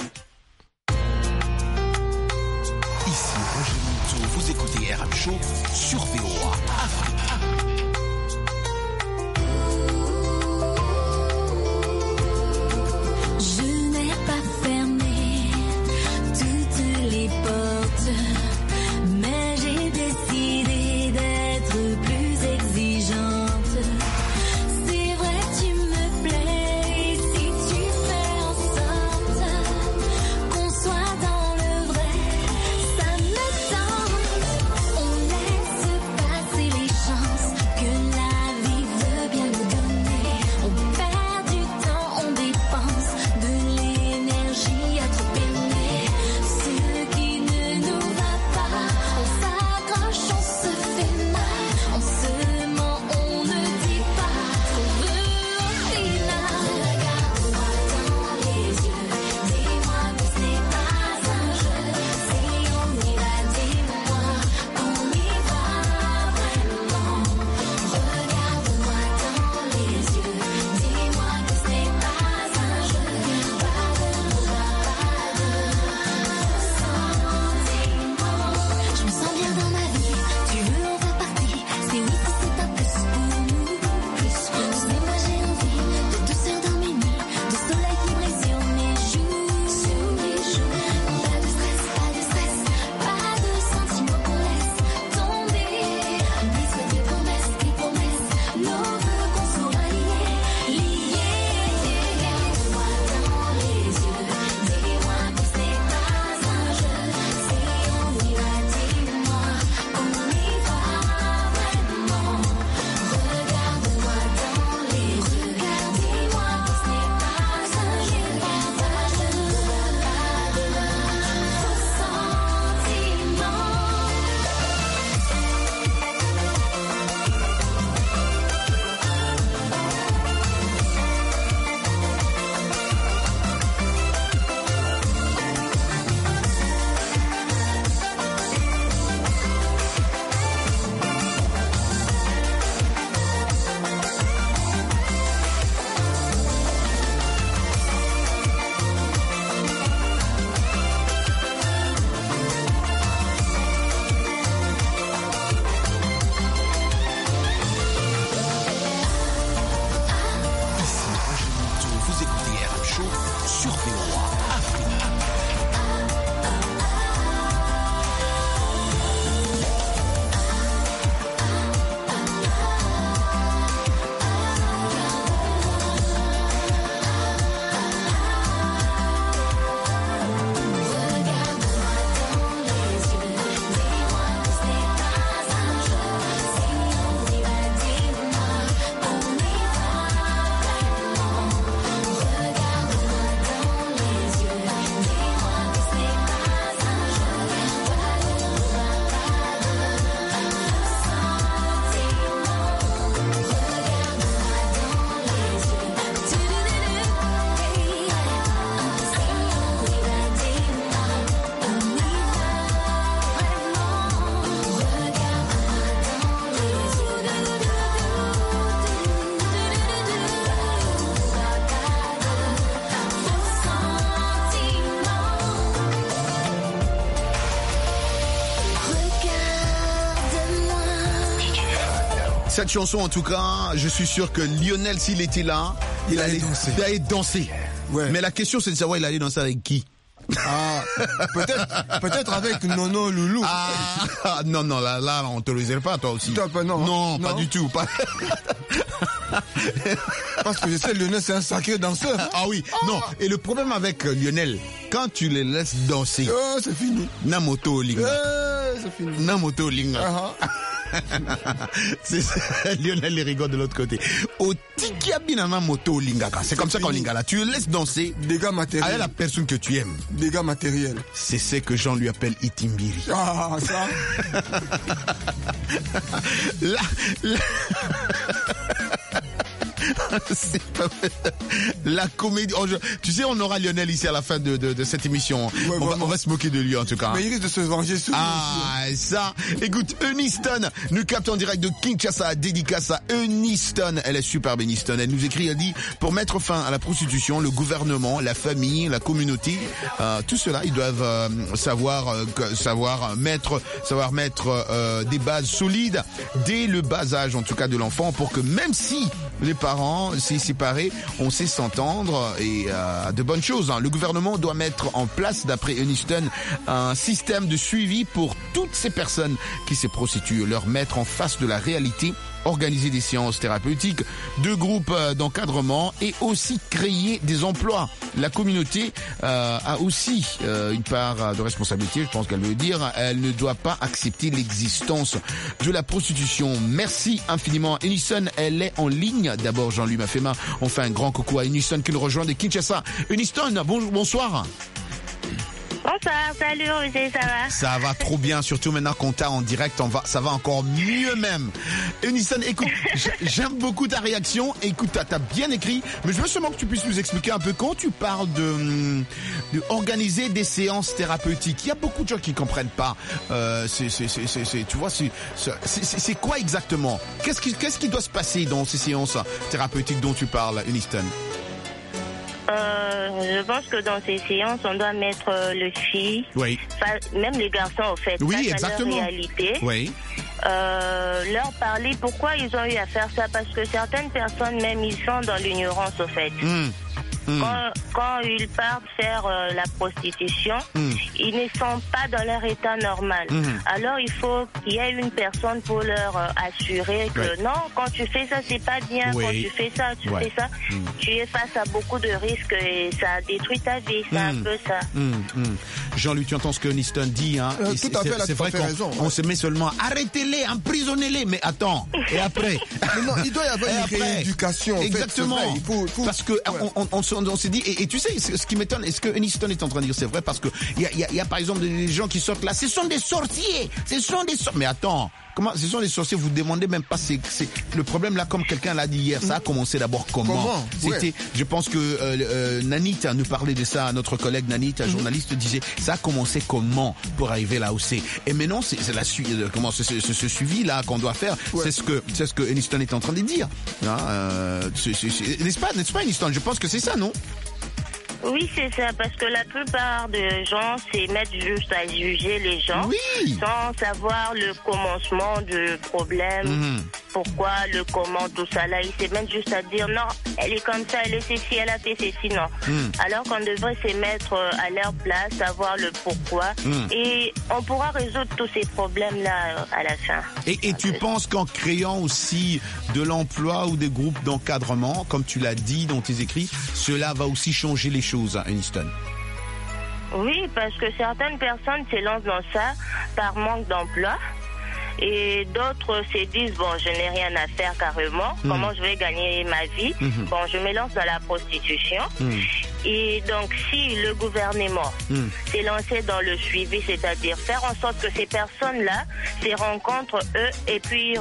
Ici Roger Montou, vous écoutez RM Show sur VOA Afrique. Je n'ai pas fermé toutes les portes. Mais j'ai décidé d'être plus exigeante. C'est vrai, tu me plais, et si tu fais en sorte Cette chanson, en tout cas, je suis sûr que Lionel, s'il était là, il allait danser. Ouais. Mais la question, c'est de savoir, il allait danser avec qui? Ah, peut-être avec Nono Loulou. Ah, non, là, on te le réserve pas, toi aussi. Toi, non, pas du tout. Pas... Parce que je sais, Lionel, c'est un sacré danseur. Ah oui, non. Et le problème avec Lionel, quand tu les laisses danser, c'est fini. Namoto Linga. C'est fini. Namoto Linga. C'est Lionel, les rigole de l'autre côté. Au Tikiabinana Moto Lingaka. C'est comme ça qu'on linga là. Tu le laisses danser. Dégâts matériels. Avec la personne que tu aimes. Dégâts matériels. C'est ce que Jean lui appelle Itimbiri. Ah, ça. C'est pas vrai. La comédie. Tu sais, on aura Lionel ici à la fin de cette émission. Ouais, on va se moquer de lui en tout cas. Mais il risque de se venger souvent. Ah, ça. Écoute, Eunice-Ton nous capte en direct de Kinshasa, dédicace à Eunice-Ton. Elle est superbe, Eunice-Ton. Elle nous écrit, elle dit, pour mettre fin à la prostitution, le gouvernement, la famille, la communauté, tout cela, ils doivent savoir mettre des bases solides dès le bas âge, en tout cas de l'enfant, pour que même si les parents s'est séparés, on sait s'entendre et de bonnes choses. Le gouvernement doit mettre en place, d'après Eunice-Ton, un système de suivi pour toutes ces personnes qui se prostituent, leur mettre en face de la réalité, organiser des séances thérapeutiques, de groupes d'encadrement et aussi créer des emplois. La communauté a aussi une part de responsabilité, je pense qu'elle veut dire. Elle ne doit pas accepter l'existence de la prostitution. Merci infiniment. Eunice-Ton, elle est en ligne. D'abord, Jean-Louis Mafema, on fait un grand coucou à Eunice-Ton qui nous rejoint de Kinshasa. Eunice-Ton, bonsoir. Bonsoir, salut Roger, ça va? Ça va trop bien, surtout maintenant qu'on t'a en direct, ça va encore mieux même. Eunice-Ton, écoute, j'aime beaucoup ta réaction. Écoute, t'as bien écrit, mais je veux seulement que tu puisses nous expliquer un peu quand tu parles de organiser des séances thérapeutiques. Il y a beaucoup de gens qui comprennent pas. Tu vois, c'est quoi exactement? Qu'est-ce qui doit se passer dans ces séances thérapeutiques dont tu parles, Eunice-Ton? Je pense que dans ces séances, on doit mettre les filles, même les garçons, en fait, face à leur réalité. Oui. Leur parler pourquoi ils ont eu à faire ça, parce que certaines personnes, même, ils sont dans l'ignorance, au fait. Quand ils partent faire la prostitution, ils ne sont pas dans leur état normal. Alors il faut qu'il y ait une personne pour leur assurer que non, quand tu fais ça, c'est pas bien. Quand tu fais ça, fais ça, tu es face à beaucoup de risques et ça détruit ta vie. C'est un peu ça. Jean-Luc, tu entends ce que Eunice-Ton dit, hein? Tout à fait, c'est vrai qu'on se met seulement arrêtez-les, emprisonnez-les, mais attends, et après? Non, il doit y avoir une rééducation. Exactement. En fait, parce que on s'est dit, et tu sais, ce qui m'étonne, est-ce que Eunice-Ton est en train de dire c'est vrai, parce que il y a par exemple des gens qui sortent là, ce sont des sorciers, mais attends, comment, ce sont des sorciers, vous demandez même pas, c'est le problème là, comme quelqu'un l'a dit hier, ça a commencé d'abord comment? C'était, je pense que Nanita nous parlait de ça, notre collègue Nanita, journaliste, disait, ça a commencé comment pour arriver là où c'est. Et maintenant, c'est la suite, comment ce suivi là qu'on doit faire, c'est ce que Eunice-Ton est en train de dire. N'est-ce pas Eunice-Ton? Je pense que c'est ça, non? Oui, c'est ça, parce que la plupart des gens se mettent juste à juger les gens sans savoir le commencement du problème, pourquoi, le comment, tout ça là. Ils se mettent juste à dire non, elle est comme ça, elle est ceci, elle a fait ceci, non. Alors qu'on devrait se mettre à leur place, savoir le pourquoi, et on pourra résoudre tous ces problèmes-là à la fin. Et tu penses qu'en créant aussi de l'emploi ou des groupes d'encadrement, comme tu l'as dit dans tes écrits, cela va aussi changer les choses, Eunice-Ton? Oui, parce que certaines personnes se lancent dans ça par manque d'emploi. Et d'autres se disent, bon, je n'ai rien à faire carrément, comment je vais gagner ma vie? Bon, je me lance dans la prostitution. Et donc, si le gouvernement s'est lancé dans le suivi, c'est-à-dire faire en sorte que ces personnes-là se rencontrent eux et puis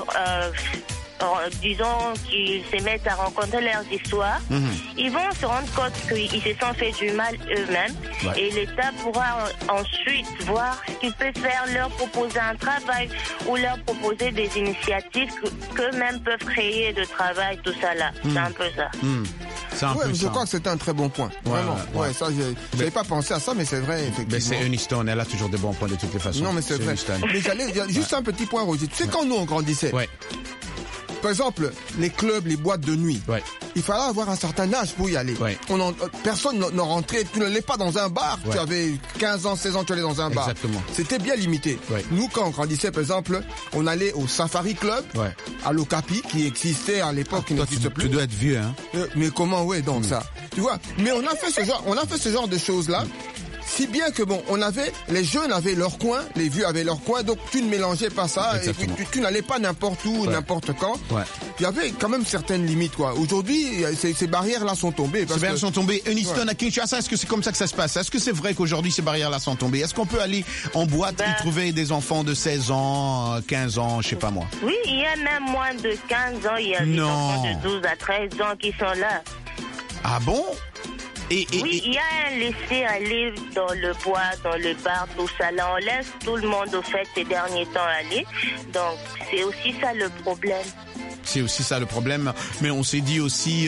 disons qu'ils se mettent à rencontrer leurs histoires, ils vont se rendre compte qu'ils se sont fait du mal eux-mêmes, et l'État pourra ensuite voir ce qu'il peut faire, leur proposer un travail ou leur proposer des initiatives qu'eux-mêmes peuvent créer de travail, tout ça là. C'est un peu ça. Je crois que c'était un très bon point. Vraiment. Ça, j'avais pas pensé à ça, mais c'est vrai, effectivement. Mais c'est Eunice-Ton, elle a toujours des bons points de toutes les façons. Non, mais c'est vrai. Mais j'allais juste un petit point, Roger. Tu sais, quand nous on grandissait, par exemple, les clubs, les boîtes de nuit. Ouais. Il fallait avoir un certain âge pour y aller. Ouais. Personne ne rentrait, tu n'allais pas dans un bar. Ouais. Tu avais 15 ans, 16 ans, tu allais dans un bar. Exactement. C'était bien limité. Ouais. Nous, quand on grandissait, par exemple, on allait au Safari Club, à l'Ocapi, qui existait à l'époque, qui n'existe plus. Tu dois être vieux, hein. Mais comment, donc ça. Tu vois, mais on a fait ce genre de choses-là. Si bien que les jeunes avaient leur coin, les vieux avaient leur coin, donc tu ne mélangeais pas ça, et puis tu n'allais pas n'importe où, n'importe quand. Ouais. Il y avait quand même certaines limites, quoi. Aujourd'hui, ces barrières-là sont tombées. Ces barrières sont tombées. Uniston à Kinshasa, est-ce que c'est comme ça que ça se passe? Est-ce que c'est vrai qu'aujourd'hui ces barrières-là sont tombées? Est-ce qu'on peut aller en boîte et trouver des enfants de 16 ans, 15 ans, je sais pas moi? Oui, il y a même moins de 15 ans, il y a des enfants de 12 à 13 ans qui sont là. Ah bon? Oui, il y a un laisser-aller dans le bois, dans le bar, tout ça. Là, on laisse tout le monde au fait ces derniers temps aller. Donc, c'est aussi ça le problème. C'est aussi ça le problème. Mais on s'est dit aussi,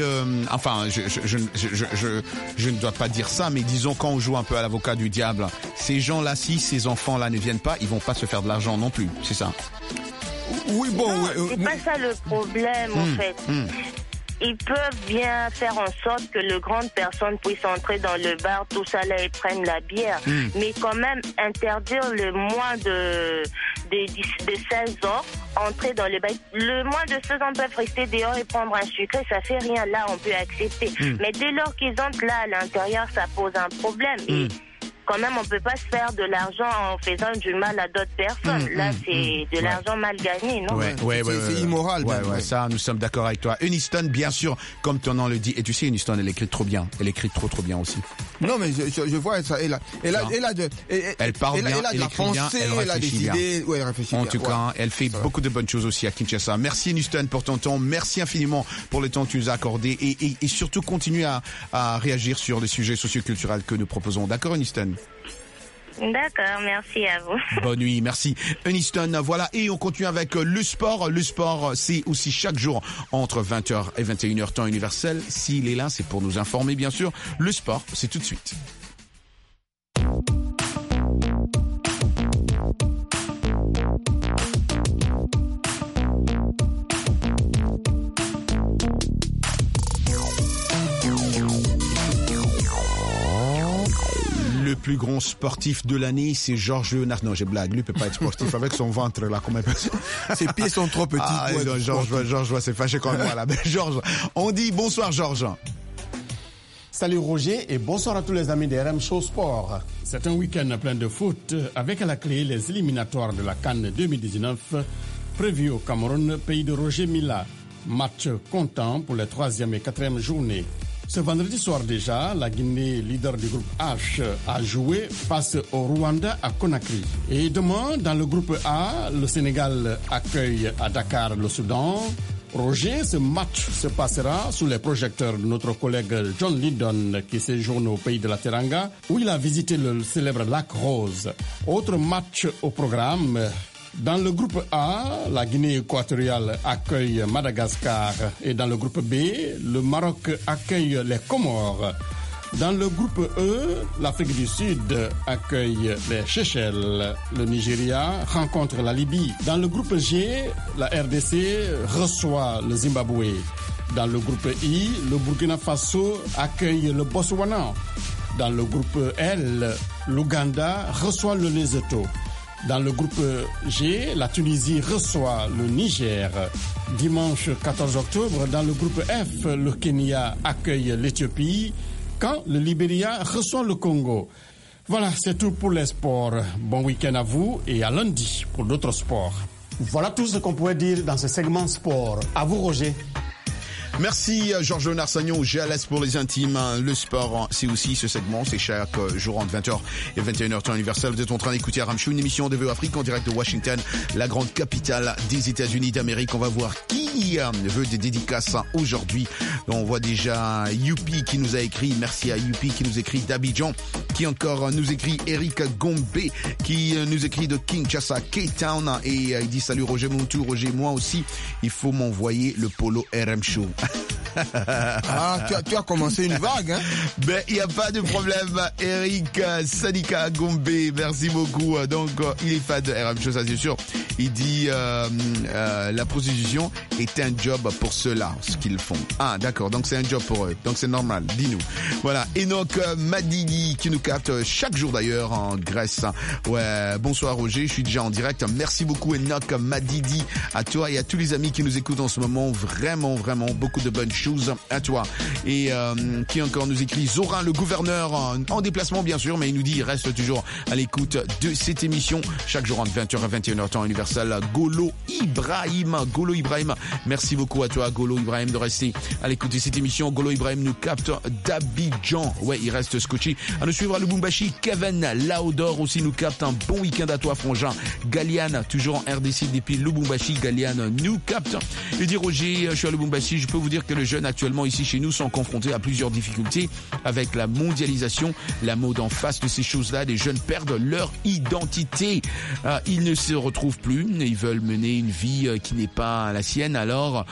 je ne dois pas dire ça, mais disons quand on joue un peu à l'avocat du diable, ces gens-là, si ces enfants-là ne viennent pas, ils vont pas se faire de l'argent non plus. C'est ça? Oui, bon. Non, c'est pas ça le problème, en fait. Ils peuvent bien faire en sorte que les grandes personnes puissent entrer dans le bar, tout ça là, et prennent la bière. Mais quand même, interdire le moins de 16 ans, entrer dans le bar. Le moins de 16 ans peuvent rester dehors et prendre un sucré, ça fait rien. Là, on peut accepter. Mais dès lors qu'ils entrent là à l'intérieur, ça pose un problème. Et quand même, on peut pas se faire de l'argent en faisant du mal à d'autres personnes. Là, c'est de l'argent mal gagné, non? C'est immoral. Ça, nous sommes d'accord avec toi. Uniston, bien sûr, comme ton nom le dit. Et tu sais, Uniston, elle écrit trop bien. Elle écrit trop bien aussi. Non, mais je vois ça. Elle parle bien, elle écrit bien, elle réfléchit bien. Elle réfléchit en bien. tout cas, elle fait beaucoup de bonnes choses aussi à Kinshasa. Merci, Uniston, pour ton temps. Merci infiniment pour le temps que tu nous as accordé. Et surtout, continue à réagir sur les sujets socioculturels que nous proposons. D'accord, Uniston? D'accord, merci à vous. Bonne nuit, merci. Uniston, voilà, et on continue avec le sport. Le sport, c'est aussi chaque jour entre 20h et 21h temps universel. S'il est là, c'est pour nous informer, bien sûr. Le sport, c'est tout de suite. Le plus grand sportif de l'année, c'est Georges Léonard. Non, j'ai blague. Lui peut pas être sportif avec son ventre là, comme ses pieds sont trop petits. Georges, c'est fâché quand même. Voilà. Georges, on dit bonsoir, Georges. Salut Roger et bonsoir à tous les amis de RM Show Sport. C'est un week-end plein de foot avec à la clé les éliminatoires de la CAN 2019 prévus au Cameroun, pays de Roger Mila. Match comptant pour les 3e et 4e journées. Ce vendredi soir déjà, la Guinée, leader du groupe H, a joué face au Rwanda à Conakry. Et demain, dans le groupe A, le Sénégal accueille à Dakar le Soudan. Roger, ce match se passera sous les projecteurs de notre collègue John Lydon qui séjourne au pays de la Teranga, où il a visité le célèbre lac Rose. Autre match au programme. Dans le groupe A, la Guinée équatoriale accueille Madagascar et dans le groupe B, le Maroc accueille les Comores. Dans le groupe E, l'Afrique du Sud accueille les Seychelles. Le Nigeria rencontre la Libye. Dans le groupe G, la RDC reçoit le Zimbabwe. Dans le groupe I, le Burkina Faso accueille le Botswana. Dans le groupe L, l'Ouganda reçoit le Lesotho. Dans le groupe G, la Tunisie reçoit le Niger. Dimanche 14 octobre, dans le groupe F, le Kenya accueille l'Éthiopie, quand le Libéria reçoit le Congo. Voilà, c'est tout pour les sports. Bon week-end à vous et à lundi pour d'autres sports. Voilà tout ce qu'on pouvait dire dans ce segment sport. À vous, Roger. Merci Georges Léonard Sagnon, GLS pour les intimes. Le sport, c'est aussi ce segment, c'est chaque jour entre 20h et 21h temps universel. Vous êtes en train d'écouter RM Show, une émission de VO Afrique en direct de Washington, la grande capitale des États-Unis d'Amérique. On va voir qui veut des dédicaces aujourd'hui. On voit déjà Youpi qui nous a écrit, merci à Youpi qui nous écrit d'Abidjan, qui encore nous écrit Eric Gombe, qui nous écrit de Kinshasa, K-Town, et il dit salut Roger Montou, Roger, moi aussi, il faut m'envoyer le polo RM Show. Ah, tu as commencé une vague, hein? Ben, il n'y a pas de problème. Eric Sadika Gombe, merci beaucoup. Donc, il est fan de RM Show, ça c'est sûr. Il dit, la prostitution est un job pour ceux-là, ce qu'ils font. Ah, d'accord. Donc, c'est un job pour eux. Donc, c'est normal. Dis-nous. Voilà. Enoch Madidi, qui nous capte chaque jour d'ailleurs en Grèce. Ouais. Bonsoir, Roger. Je suis déjà en direct. Merci beaucoup, Enoch Madidi, à toi et à tous les amis qui nous écoutent en ce moment. Vraiment, vraiment, beaucoup de bonnes choses à toi. Et qui encore nous écrit Zorin, le gouverneur, en déplacement bien sûr, mais il nous dit il reste toujours à l'écoute de cette émission chaque jour entre 20h et 21h temps universel. Golo Ibrahim, merci beaucoup à toi Golo Ibrahim de rester à l'écoute de cette émission. Golo Ibrahim nous capte d'Abidjan, ouais, il reste scotché. À nous suivre à Lubumbashi. Kevin Laodor aussi nous capte. Un bon week-end à toi Frangin. Galiane toujours en RDC depuis Lubumbashi. Galiane nous capte. Il dit Roger, je suis à Lubumbashi, je peux vous dire que les jeunes actuellement ici chez nous sont confrontés à plusieurs difficultés avec la mondialisation, la mode en face de ces choses-là. Les jeunes perdent leur identité. Ils ne se retrouvent plus. Ils veulent mener une vie qui n'est pas la sienne. Alors,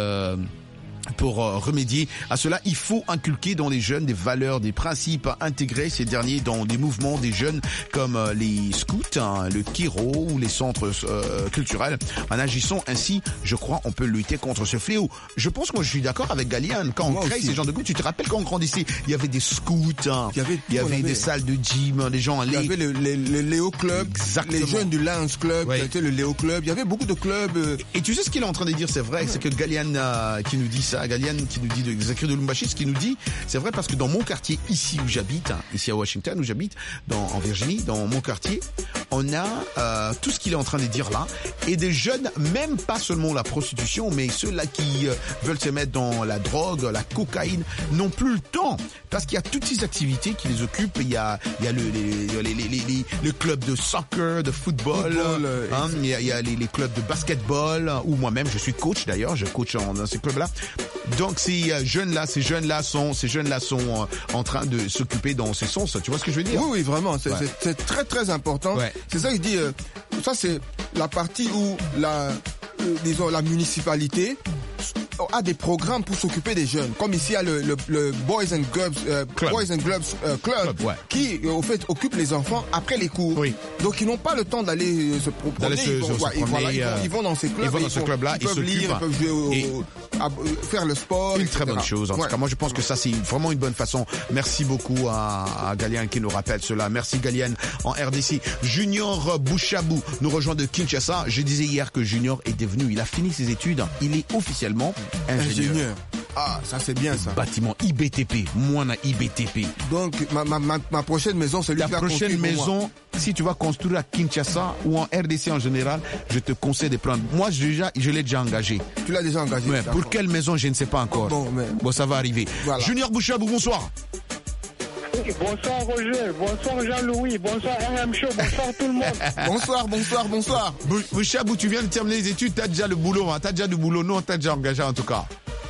pour remédier à cela, il faut inculquer dans les jeunes des valeurs, des principes, intégrer ces derniers dans des mouvements des jeunes comme les scouts, le Kiro ou les centres culturels. En agissant ainsi, je crois, on peut lutter contre ce fléau. Je pense que moi je suis d'accord avec Galiane. Quand on crée ces genres de groupes, tu te rappelles quand on grandissait, il y avait des scouts, il y avait des salles de gym, des gens allaient. Il y avait le Léo Club, exactement. Les jeunes du Lions Club, ouais. Le Léo Club. Il y avait beaucoup de clubs. Et tu sais ce qu'il est en train de dire, c'est vrai, c'est que Galiane qui nous dit ça. Galiane qui nous dit de Zakri de Lumbashi, ce qu'il nous dit, c'est vrai parce que dans mon quartier, ici où j'habite, ici à Washington où j'habite, en Virginie, dans mon quartier, on a tout ce qu'il est en train de dire là, et des jeunes, même pas seulement la prostitution, mais ceux-là qui veulent se mettre dans la drogue, la cocaïne, n'ont plus le temps, parce qu'il y a toutes ces activités qui les occupent. Il y a le club de soccer, de football, il y a les clubs de basketball, où moi-même je suis coach d'ailleurs, je coach dans ces clubs-là. Donc ces jeunes-là sont en train de s'occuper dans ce sens. Tu vois ce que je veux dire? Oui, vraiment. C'est très très important. Ouais. C'est ça que je dis. Ça c'est la partie où disons la municipalité a des programmes pour s'occuper des jeunes. Comme ici, il y a le Boys and Girls Club ouais. Qui, au fait, occupe les enfants après les cours. Oui. Donc, ils n'ont pas le temps d'aller se promener. Ils vont dans ces clubs. Ils vont dans ce club-là. Ils peuvent lire, ils peuvent jouer faire le sport. Une très bonne chose. En tout cas, moi, je pense que ça, c'est vraiment une bonne façon. Merci beaucoup à Galiane qui nous rappelle cela. Merci Galiane en RDC. Junior Bouchabou nous rejoint de Kinshasa. Je disais hier que Junior il a fini ses études. Il est officiellement ingénieur. Ah, ça c'est bien ça. Bâtiment IBTP, moi na IBTP. Donc ma prochaine maison, c'est lui qui va construire. La prochaine maison, si tu vas construire à Kinshasa ou en RDC en général, je te conseille de prendre. Moi, je l'ai déjà engagé. Tu l'as déjà engagé. Ouais, pour quelle maison, je ne sais pas encore. Bon, ça va arriver. Voilà. Junior Bouchabou, bonsoir. Bonsoir Roger, bonsoir Jean-Louis, bonsoir RM Show, bonsoir tout le monde. bonsoir. Bouchabou, tu viens de terminer les études, t'as déjà le boulot, hein? T'as déjà du boulot, non, t'as déjà engagé en tout cas.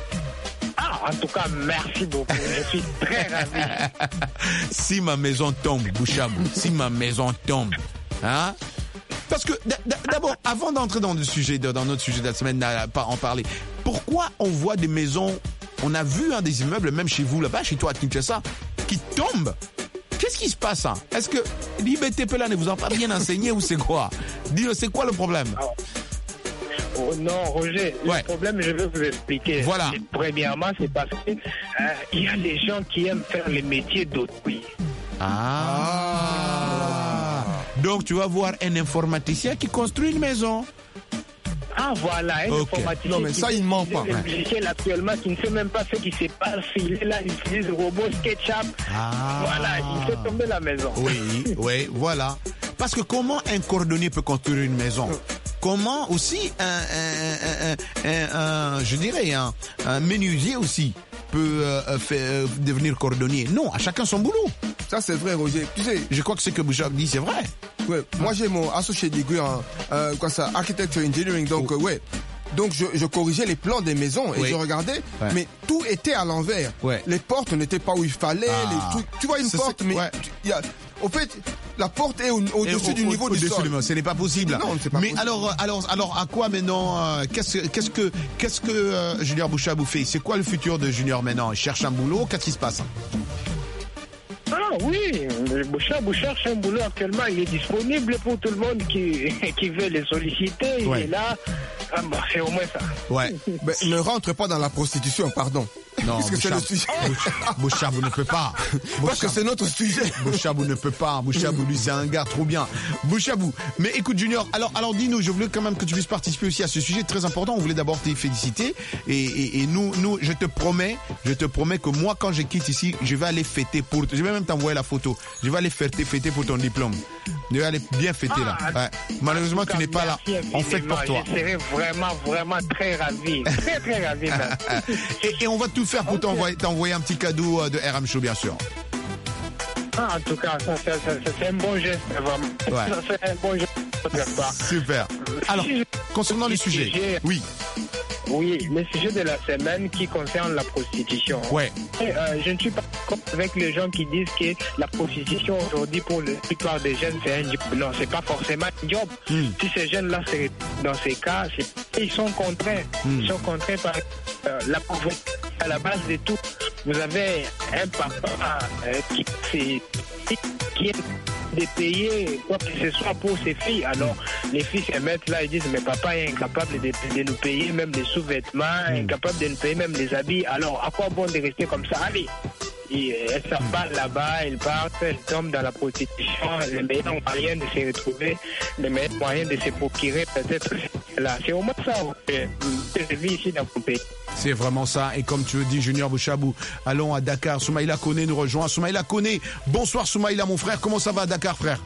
En tout cas, merci beaucoup. Je suis très ravi. Si ma maison tombe, Bouchabou, hein? Parce que d'abord, avant d'entrer dans notre sujet de la semaine, pas en parler. Pourquoi on voit des maisons? On a vu des immeubles, même chez vous là-bas, chez toi à Kinshasa, qui tombent. Qu'est-ce qui se passe? Est-ce que l'IBTP là ne vous a pas bien enseigné ou c'est quoi? Dis-le, c'est quoi le problème? Oh non, Roger, le problème, je vais vous expliquer. Voilà. Premièrement, c'est parce que il y a des gens qui aiment faire les métiers d'autrui. Donc, tu vas voir un informaticien qui construit une maison. Voilà, un informaticien. Non, mais ça, il ne ment pas. Un logiciel actuellement qui ne sait même pas ce qui se passe. Il est là, il utilise le robot SketchUp. Voilà, il fait tomber la maison. Oui, voilà. Parce que comment un cordonnier peut construire une maison? Comment aussi un menuisier aussi peut devenir cordonnier? Non, à chacun son boulot. Ça c'est vrai, Roger. Tu sais, je crois que ce que Bouchard dit, c'est vrai. Ouais, moi j'ai mon associate degree en architecture engineering, donc Donc je corrigeais les plans des maisons et je regardais, mais tout était à l'envers. Les portes n'étaient pas où il fallait, les trucs. Tu vois une porte, mais au fait, la porte est au-dessus du niveau du sol. Ce n'est pas possible. Non, c'est pas possible. Alors, à quoi maintenant qu'est-ce que Junior Bouchabou fait? C'est quoi le futur de Junior maintenant? Il cherche un boulot. Qu'est-ce qui se passe? Ah oui, Bouchabou cherche un boulot actuellement. Il est disponible pour tout le monde qui veut les solliciter. Il est là. Ah bon, c'est au moins ça. Ouais. Mais ne rentre pas dans la prostitution, pardon. Non, parce que c'est le sujet. Bouchabou ne peut pas. Parce que c'est notre sujet. Bouchabou ne peut pas. Bouchabou, lui, c'est un gars trop bien. Bouchabou. Mais écoute, Junior, alors dis-nous, je voulais quand même que tu puisses participer aussi à ce sujet très important. On voulait d'abord te féliciter. Et nous, je te promets que moi, quand je quitte ici, je vais aller fêter pour, je vais même t'envoyer la photo. Je vais aller fêter pour ton diplôme. Je vais aller bien fêter là. Ouais. Malheureusement, tu n'es pas là. On fête pour toi. Je serais vraiment très ravi. Très ravi. Et on va tout faire pour t'envoyer un petit cadeau de RM Show, bien sûr. En tout cas, ça c'est un bon geste, vraiment. Ouais. Ça, c'est un bon geste de notre part. Super. Alors, concernant le sujet, oui. Oui, le sujet de la semaine qui concerne la prostitution. Ouais. Je ne suis pas d'accord avec les gens qui disent que la prostitution aujourd'hui pour la plupart des jeunes c'est un job. Non, c'est pas forcément un job. Si ces jeunes-là, dans ces cas, ils sont contraints. Ils sont contraints par la pauvreté à la base de tout. Vous avez un papa qui est de payer quoi que ce soit pour ses filles. Alors, les filles se mettent là et disent, mais papa est incapable de nous payer même les sous-vêtements, incapable de nous payer même les habits. Alors, à quoi bon de rester comme ça? Allez! Elles s'embarquent là-bas, elles partent, elles tombent dans la prostitution. Les meilleurs moyens de se retrouver, les meilleurs moyens de se procurer, peut-être là. C'est au moins ça que je vis ici dans mon pays. C'est vraiment ça. Et comme tu le dis, Junior Bouchabou, allons à Dakar. Soumaïla Koné nous rejoint. Soumaïla Koné, bonsoir Soumaïla, mon frère. Comment ça va à Dakar, frère?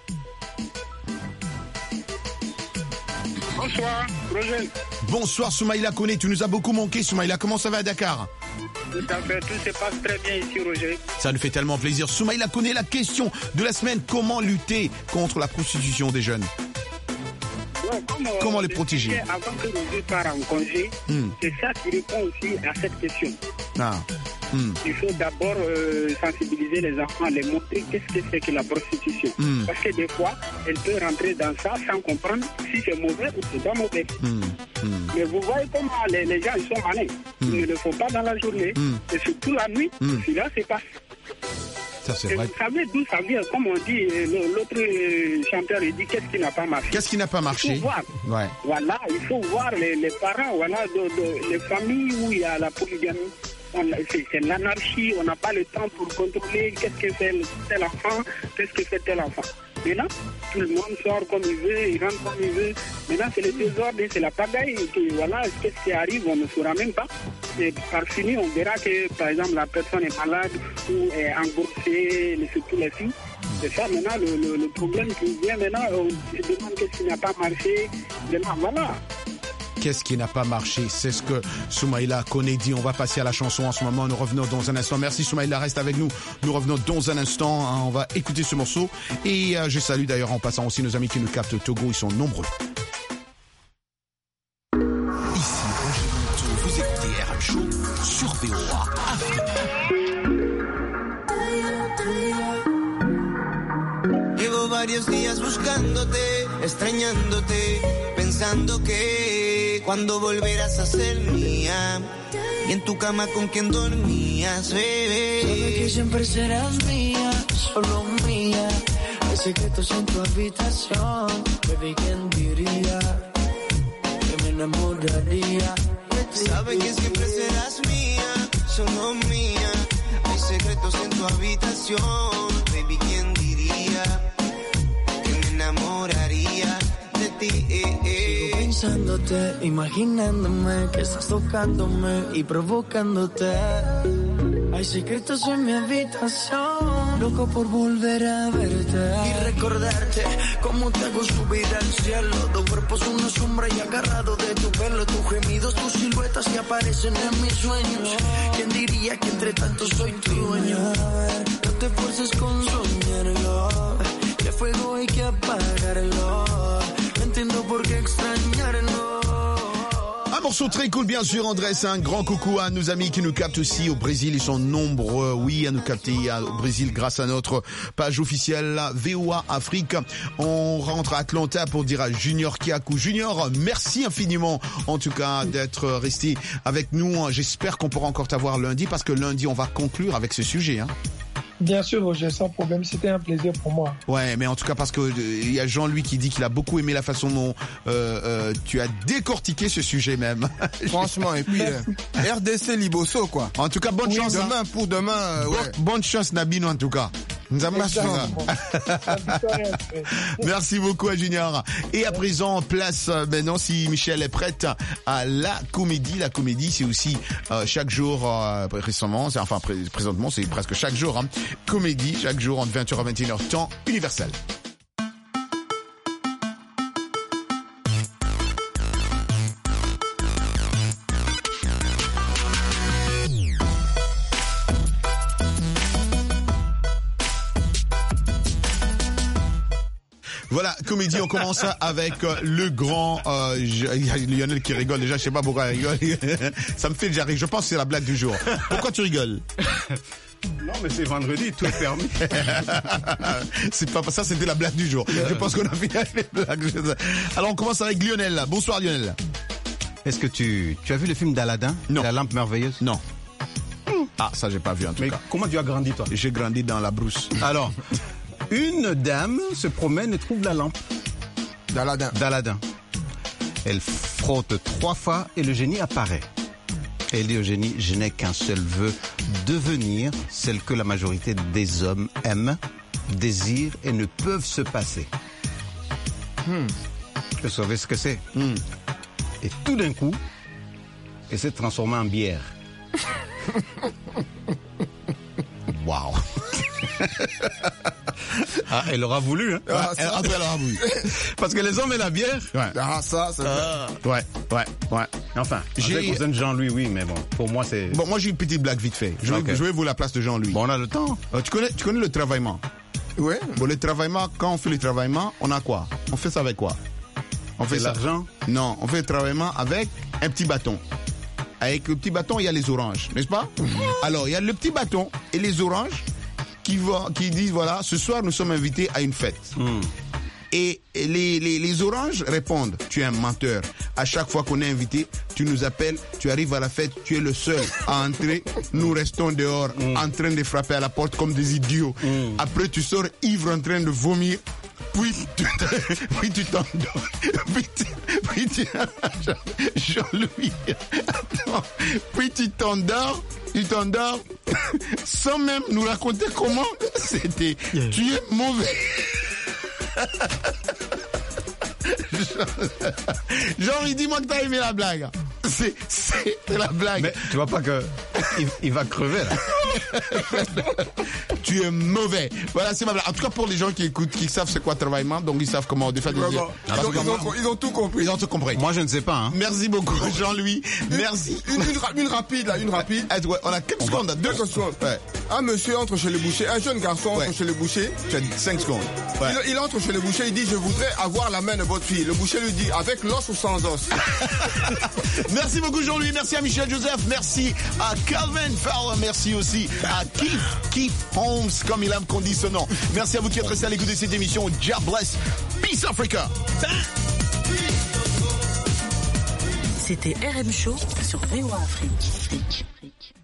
Bonsoir, Roger. Bonsoir Soumaïla Koné, tu nous as beaucoup manqué, Soumaïla. Comment ça va à Dakar? Tout à fait, tout se passe très bien ici, Roger. Ça nous fait tellement plaisir. Soumaïla Koné, la question de la semaine, comment lutter contre la prostitution des jeunes? Comment les protéger? Avant que Roger part en congé, c'est ça qui répond aussi à cette question. Il faut d'abord sensibiliser les enfants, les montrer qu'est-ce que c'est que la prostitution. Parce que des fois, elle peut rentrer dans ça sans comprendre si c'est mauvais ou c'est pas mauvais. Mais vous voyez comment les gens ils sont malins. Ils ne le font pas dans la journée. Et surtout la nuit, celui-là c'est pas. Et vous savez d'où ça vient? Comme on dit, l'autre chanteur il dit qu'est-ce qui n'a pas marché. Qu'est-ce qui n'a pas marché? Il faut voir. Ouais. Voilà, il faut voir les parents, voilà, les familles où il y a la polygamie. C'est l'anarchie, on n'a pas le temps pour contrôler qu'est-ce que fait tel enfant, qu'est-ce que fait tel enfant. Maintenant, tout le monde sort comme il veut, il rentre comme il veut. Maintenant, c'est le désordre, c'est la pagaille. Voilà, qu'est-ce qui arrive, on ne saura même pas. Et par fini, on verra que, par exemple, la personne est malade ou est engourdée, surtout les filles. C'est ça, maintenant, le problème qui vient maintenant, on se demande qu'est-ce qui n'a pas marché. Maintenant, voilà. Qu'est-ce qui n'a pas marché? C'est ce que Soumaïla Koné dit. On va passer à la chanson en ce moment. Nous revenons dans un instant. Merci Soumaïla, reste avec nous. Nous revenons dans un instant. On va écouter ce morceau. Et je salue d'ailleurs en passant aussi nos amis qui nous captent au Togo. Ils sont nombreux. Ici Roger Montou. Vous écoutez RM Show sur VOA Afrique. Llevo varios días buscándote, extrañándote, pensando que cuando volverás a ser mía y en tu cama con quien dormías, bebé. Sabe que siempre serás mía, solo mía. Hay secretos en tu habitación, baby, ¿quién diría que me enamoraría de ti? Sabe que siempre serás mía, solo mía. Hay secretos en tu habitación, baby, ¿quién diría que me enamoraría de ti? Sigo pensándote, imaginándome que estás tocándome y provocándote. Hay secretos en mi habitación, loco por volver a verte y recordarte cómo te hago subir al cielo. Dos cuerpos, una sombra y agarrado de tu pelo. Tus gemidos, tus siluetas que aparecen en mis sueños. ¿Quién diría que entre tanto soy tu dueño? No te fuerces con soñarlo, que fuego hay que apagarlo. No entiendo por qué extrañarlo. Un Morceau très cool, bien sûr, Andrés. Un grand coucou à nos amis qui nous captent aussi au Brésil. Ils sont nombreux, oui, à nous capter au Brésil grâce à notre page officielle VOA Afrique. On rentre à Atlanta pour dire à Junior Kiakou. Junior, merci infiniment, en tout cas, d'être resté avec nous. J'espère qu'on pourra encore t'avoir lundi, parce que lundi, on va conclure avec ce sujet, hein. Bien sûr, Roger, sans problème. C'était un plaisir pour moi. Ouais, mais en tout cas, parce que il y a Jean, lui, qui dit qu'il a beaucoup aimé la façon dont tu as décortiqué ce sujet même. Franchement, et puis RDC Liboso, quoi. En tout cas, bonne chance. Demain, pour demain. Bonne chance, Nabino, en tout cas. Merci beaucoup à Junior. Et à présent, place maintenant, si Michel est prête, à la comédie. La comédie, c'est aussi chaque jour, présentement, c'est presque chaque jour, hein. Comédie, chaque jour entre 20h à 21h, temps universel. Voilà, comédie, on commence avec le grand... Il y a Lionel qui rigole déjà, je sais pas pourquoi il rigole. Ça me fait déjà rire, je pense que c'est la blague du jour. Pourquoi tu rigoles? Non, mais c'est vendredi, tout est permis. C'est pas ça, c'était la blague du jour. Je pense qu'on a fini avec les blagues. Alors on commence avec Lionel. Bonsoir Lionel. Est-ce que tu as vu le film d'Aladin? Non. La lampe merveilleuse? Non. Ah, ça j'ai pas vu en tout cas. Mais comment tu as grandi toi? J'ai grandi dans la brousse. Alors, une dame se promène et trouve la lampe d'Aladin. Elle frotte 3 fois et le génie apparaît. Elle dit au génie, je n'ai qu'un seul vœu, devenir celle que la majorité des hommes aiment, désirent et ne peuvent se passer. Vous savez ce que c'est? Et tout d'un coup, elle s'est transformée en bière. Waouh. Ah, elle aura voulu, hein. Après, elle aura voulu. Parce que les hommes et la bière. Ouais. Ah, ça, ouais. Enfin, j'ai cousin de Jean-Louis, oui, mais bon, pour moi, c'est... Bon, moi, j'ai une petite blague vite fait. Je vais vous la place de Jean-Louis. Bon, on a le temps. Tu connais le travaillement? Oui. Bon, le travaillement, quand on fait le travaillement, on a quoi? On fait ça avec quoi? On fait ça. L'argent? Non, on fait le travaillement avec un petit bâton. Avec le petit bâton, il y a les oranges, n'est-ce pas? Alors, il y a le petit bâton et les oranges qui disent, voilà, ce soir, nous sommes invités à une fête. Et les oranges répondent, tu es un menteur. À chaque fois qu'on est invité, tu nous appelles, tu arrives à la fête, tu es le seul à entrer. Nous restons dehors en train de frapper à la porte comme des idiots. Après, tu sors ivre en train de vomir. Puis tu t'endors. Jean-Louis, attends. Puis tu t'endors sans même nous raconter comment c'était. Tu es mauvais. Jean-Louis, dis-moi que t'as aimé la blague. C'est la blague. Mais tu vois pas que il va crever là. Tu es mauvais. Voilà, c'est ma blague. En tout cas, pour les gens qui écoutent, qui savent c'est quoi travaillement, donc ils savent comment défaire des dire. Ils ont tout compris. Ils ont tout compris. Moi, je ne sais pas. Hein. Merci beaucoup, Jean-Louis. Merci. Une rapide. On a 4 secondes. 2 secondes. Ouais. Un monsieur entre chez le boucher, un jeune garçon entre chez le boucher. Tu as 5 secondes. Ouais. Il entre chez le boucher, il dit, je voudrais avoir la main de votre fille. Le boucher lui dit, avec l'os ou sans os? Merci beaucoup Jean-Louis, merci à Michel Joseph, merci à Calvin Fowler, merci aussi à Keith Holmes, comme il aime qu'on dit ce nom. Merci à vous qui êtes restés à l'écoute de cette émission. God bless, Peace Africa. C'était RM Show sur VOA Afrique.